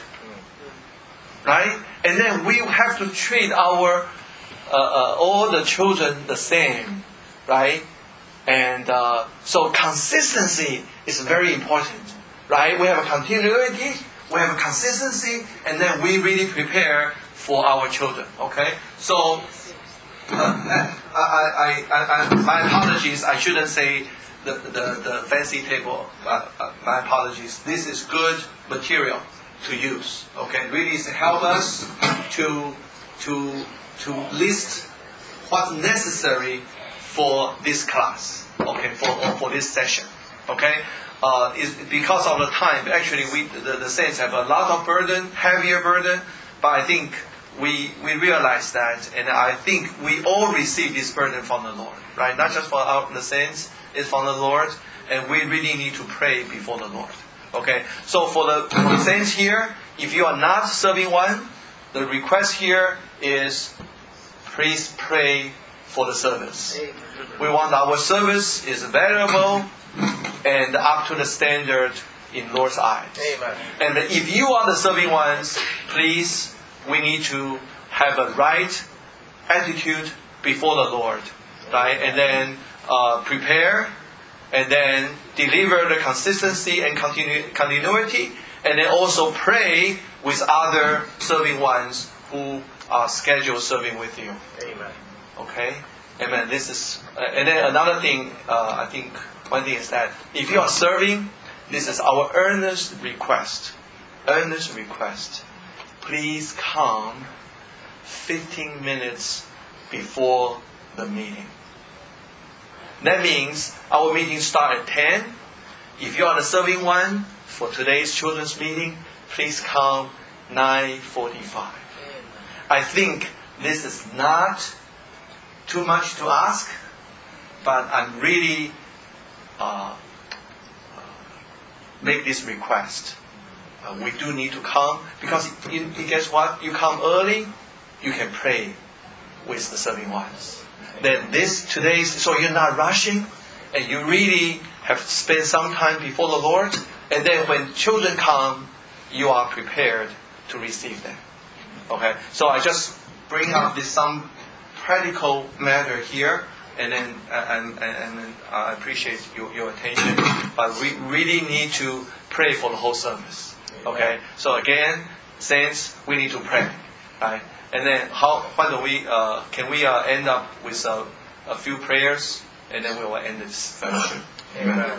Right? And then we have to treat our uh, uh, all the children the same, right? And uh, so consistency is very important, right? We have a continuity, we have a consistency, and then we really prepare for our children. Okay? So uh, I, I, I, I, my apologies. I shouldn't say the the, the fancy table. Uh, uh, my apologies. This is good material to use. Okay, really is to help us to to to list what's necessary for this class. Okay, for for this session. Okay, uh, is because of the time. Actually, we the, the saints have a lot of burden, heavier burden. But I think we we realize that, and I think we all receive this burden from the Lord. Right, not just for our the saints, it's from the Lord, and we really need to pray before the Lord. Okay, so for the, for the saints here, if you are not serving one, the request here is please pray for the service. We want our service is valuable and up to the standard in Lord's eyes. Amen. And if you are the serving ones, please, we need to have a right attitude before the Lord, right? And then uh, prepare. And then deliver the consistency and continu- continuity. And then also pray with other serving ones who are scheduled serving with you. Amen. Okay? Amen. This is, uh, and then another thing, uh, I think one thing is that if you are serving, this is our earnest request. Earnest request. Please come fifteen minutes before the meeting. That means our meeting starts at ten. If you are the serving one for today's children's meeting, please come nine forty-five. I think this is not too much to ask, but I'm really uh, make this request. Uh, we do need to come because you, you guess what? You come early, you can pray with the serving ones. Then this today's so you're not rushing, and you really have spent some time before the Lord, and then when children come, you are prepared to receive them. Okay, so I just bring up this some practical matter here, and then uh, and and, and I appreciate your, your attention, but we really need to pray for the whole service. Okay, so again, saints, we need to pray, right? And then, how? Why don't we? Uh, can we uh, end up with uh, a few prayers, and then we will end this fellowship. Amen.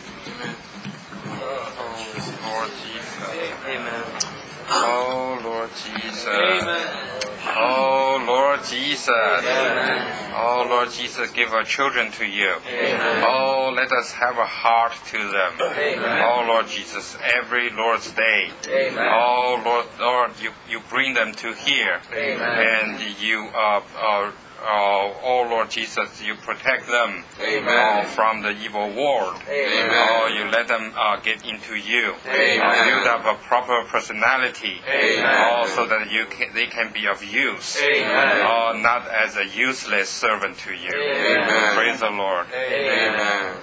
Oh, Lord Jesus. Amen. Oh, Lord Jesus. Amen. Oh, Lord Jesus. Amen. Oh, Lord Jesus, give our children to you. Amen. Oh, let us have a heart to them. Amen. Oh, Lord Jesus, every Lord's day. Amen. Oh, Lord, Lord, you, you bring them to here. Amen. And you, uh, uh, Uh, oh Lord Jesus, you protect them uh, from the evil world. Amen. Oh, you let them uh, get into you. Amen. Uh, build up a proper personality. Amen. Oh, so that you can, they can be of use. Amen. Oh, not as a useless servant to you. Amen. Praise the Lord. Amen. Amen.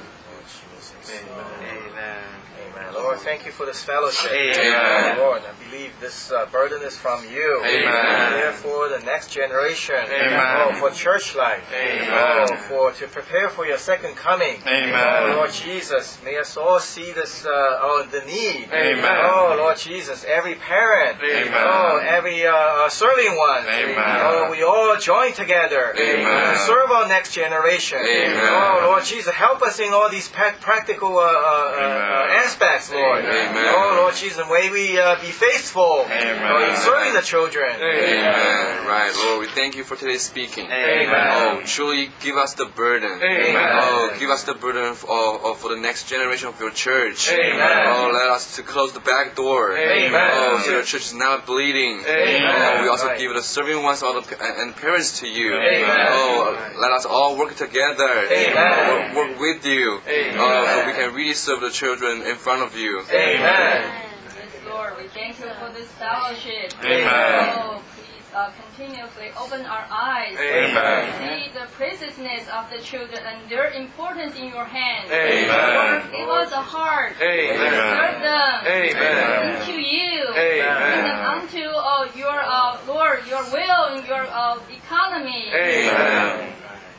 Lord, thank you for this fellowship. Amen. Lord, I believe this uh, burden is from you. Amen. Therefore, the next generation. Amen. Oh, for church life. Amen. Oh, for to prepare for your second coming. Amen. Oh, Lord Jesus, may us all see this. Uh, oh, the need. Amen. Oh, Lord Jesus, every parent. Amen. Oh, every uh, serving one. Amen. Oh, we all join together Amen. to serve our next generation. Amen. Oh, Lord Jesus, help us in all these pra- practical uh, uh, uh, aspects, Lord. Amen. Oh, Lord Jesus, may we uh, be faithful Amen. oh, in serving the children. Amen. Right, Lord, we thank you for today's speaking. Amen. Oh, truly give us the burden. Amen. Oh, give us the burden for, oh, for the next generation of your church. Amen. Oh, let us to close the back door. Amen. Oh, so your church is not bleeding. Amen. Oh, we also Right. give the serving ones all the, and parents to you. Amen. Oh, let us all work together. Amen. Work, work with you. Amen. Oh, so we can really serve the children in front of you. Amen. Yes, Lord, we thank you for this fellowship. Amen. Oh, please uh, continuously open our eyes Amen. to see the preciousness of the children and their importance in your hands. Amen. Lord, give us a heart Amen. to serve them Amen. into you, Amen. bring them unto uh, your uh, Lord, your will in your uh, economy. Amen.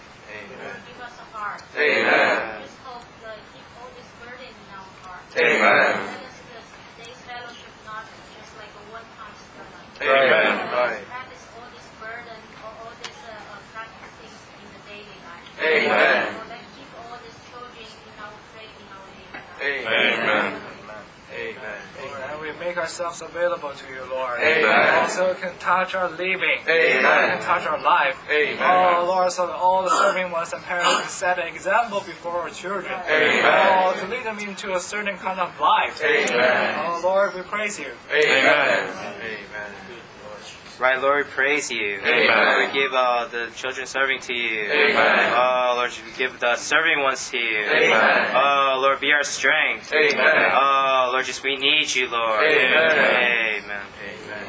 Give us a heart. Amen. Just hope that keep all this burden in our heart. Amen. Let us just today's fellowship not just like a one-time sermon. Amen. Right. Practice all this burden or all these uh, uh, practical things in the daily life. Amen. So that keep all these children in our faith in our daily life. Amen. Amen. Lord, and we make ourselves available to you, Lord. Amen. Also, it can touch our living. Amen. It can touch our life. Amen. Oh, Lord, so that all the serving ones and parents can set an example before our children. Amen. Oh, to lead them into a certain kind of life. Amen. Oh, Lord, we praise you. Amen. Amen. Right, Lord, we praise you. Amen. Lord, we give uh, the children serving to you. Amen. Oh, Lord, we give the serving ones to you. Amen. Oh, Lord, be our strength. Amen. Oh, Lord, just we need you, Lord. Amen. Amen. Amen.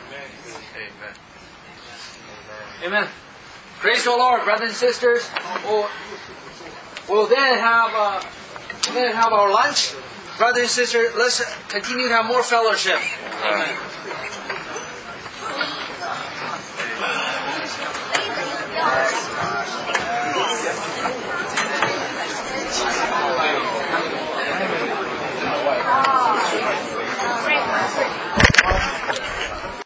Amen. Praise the Lord, brothers and sisters. We'll, we'll then have uh, we'll then have our lunch. Brothers and sisters, let's continue to have more fellowship. Amen.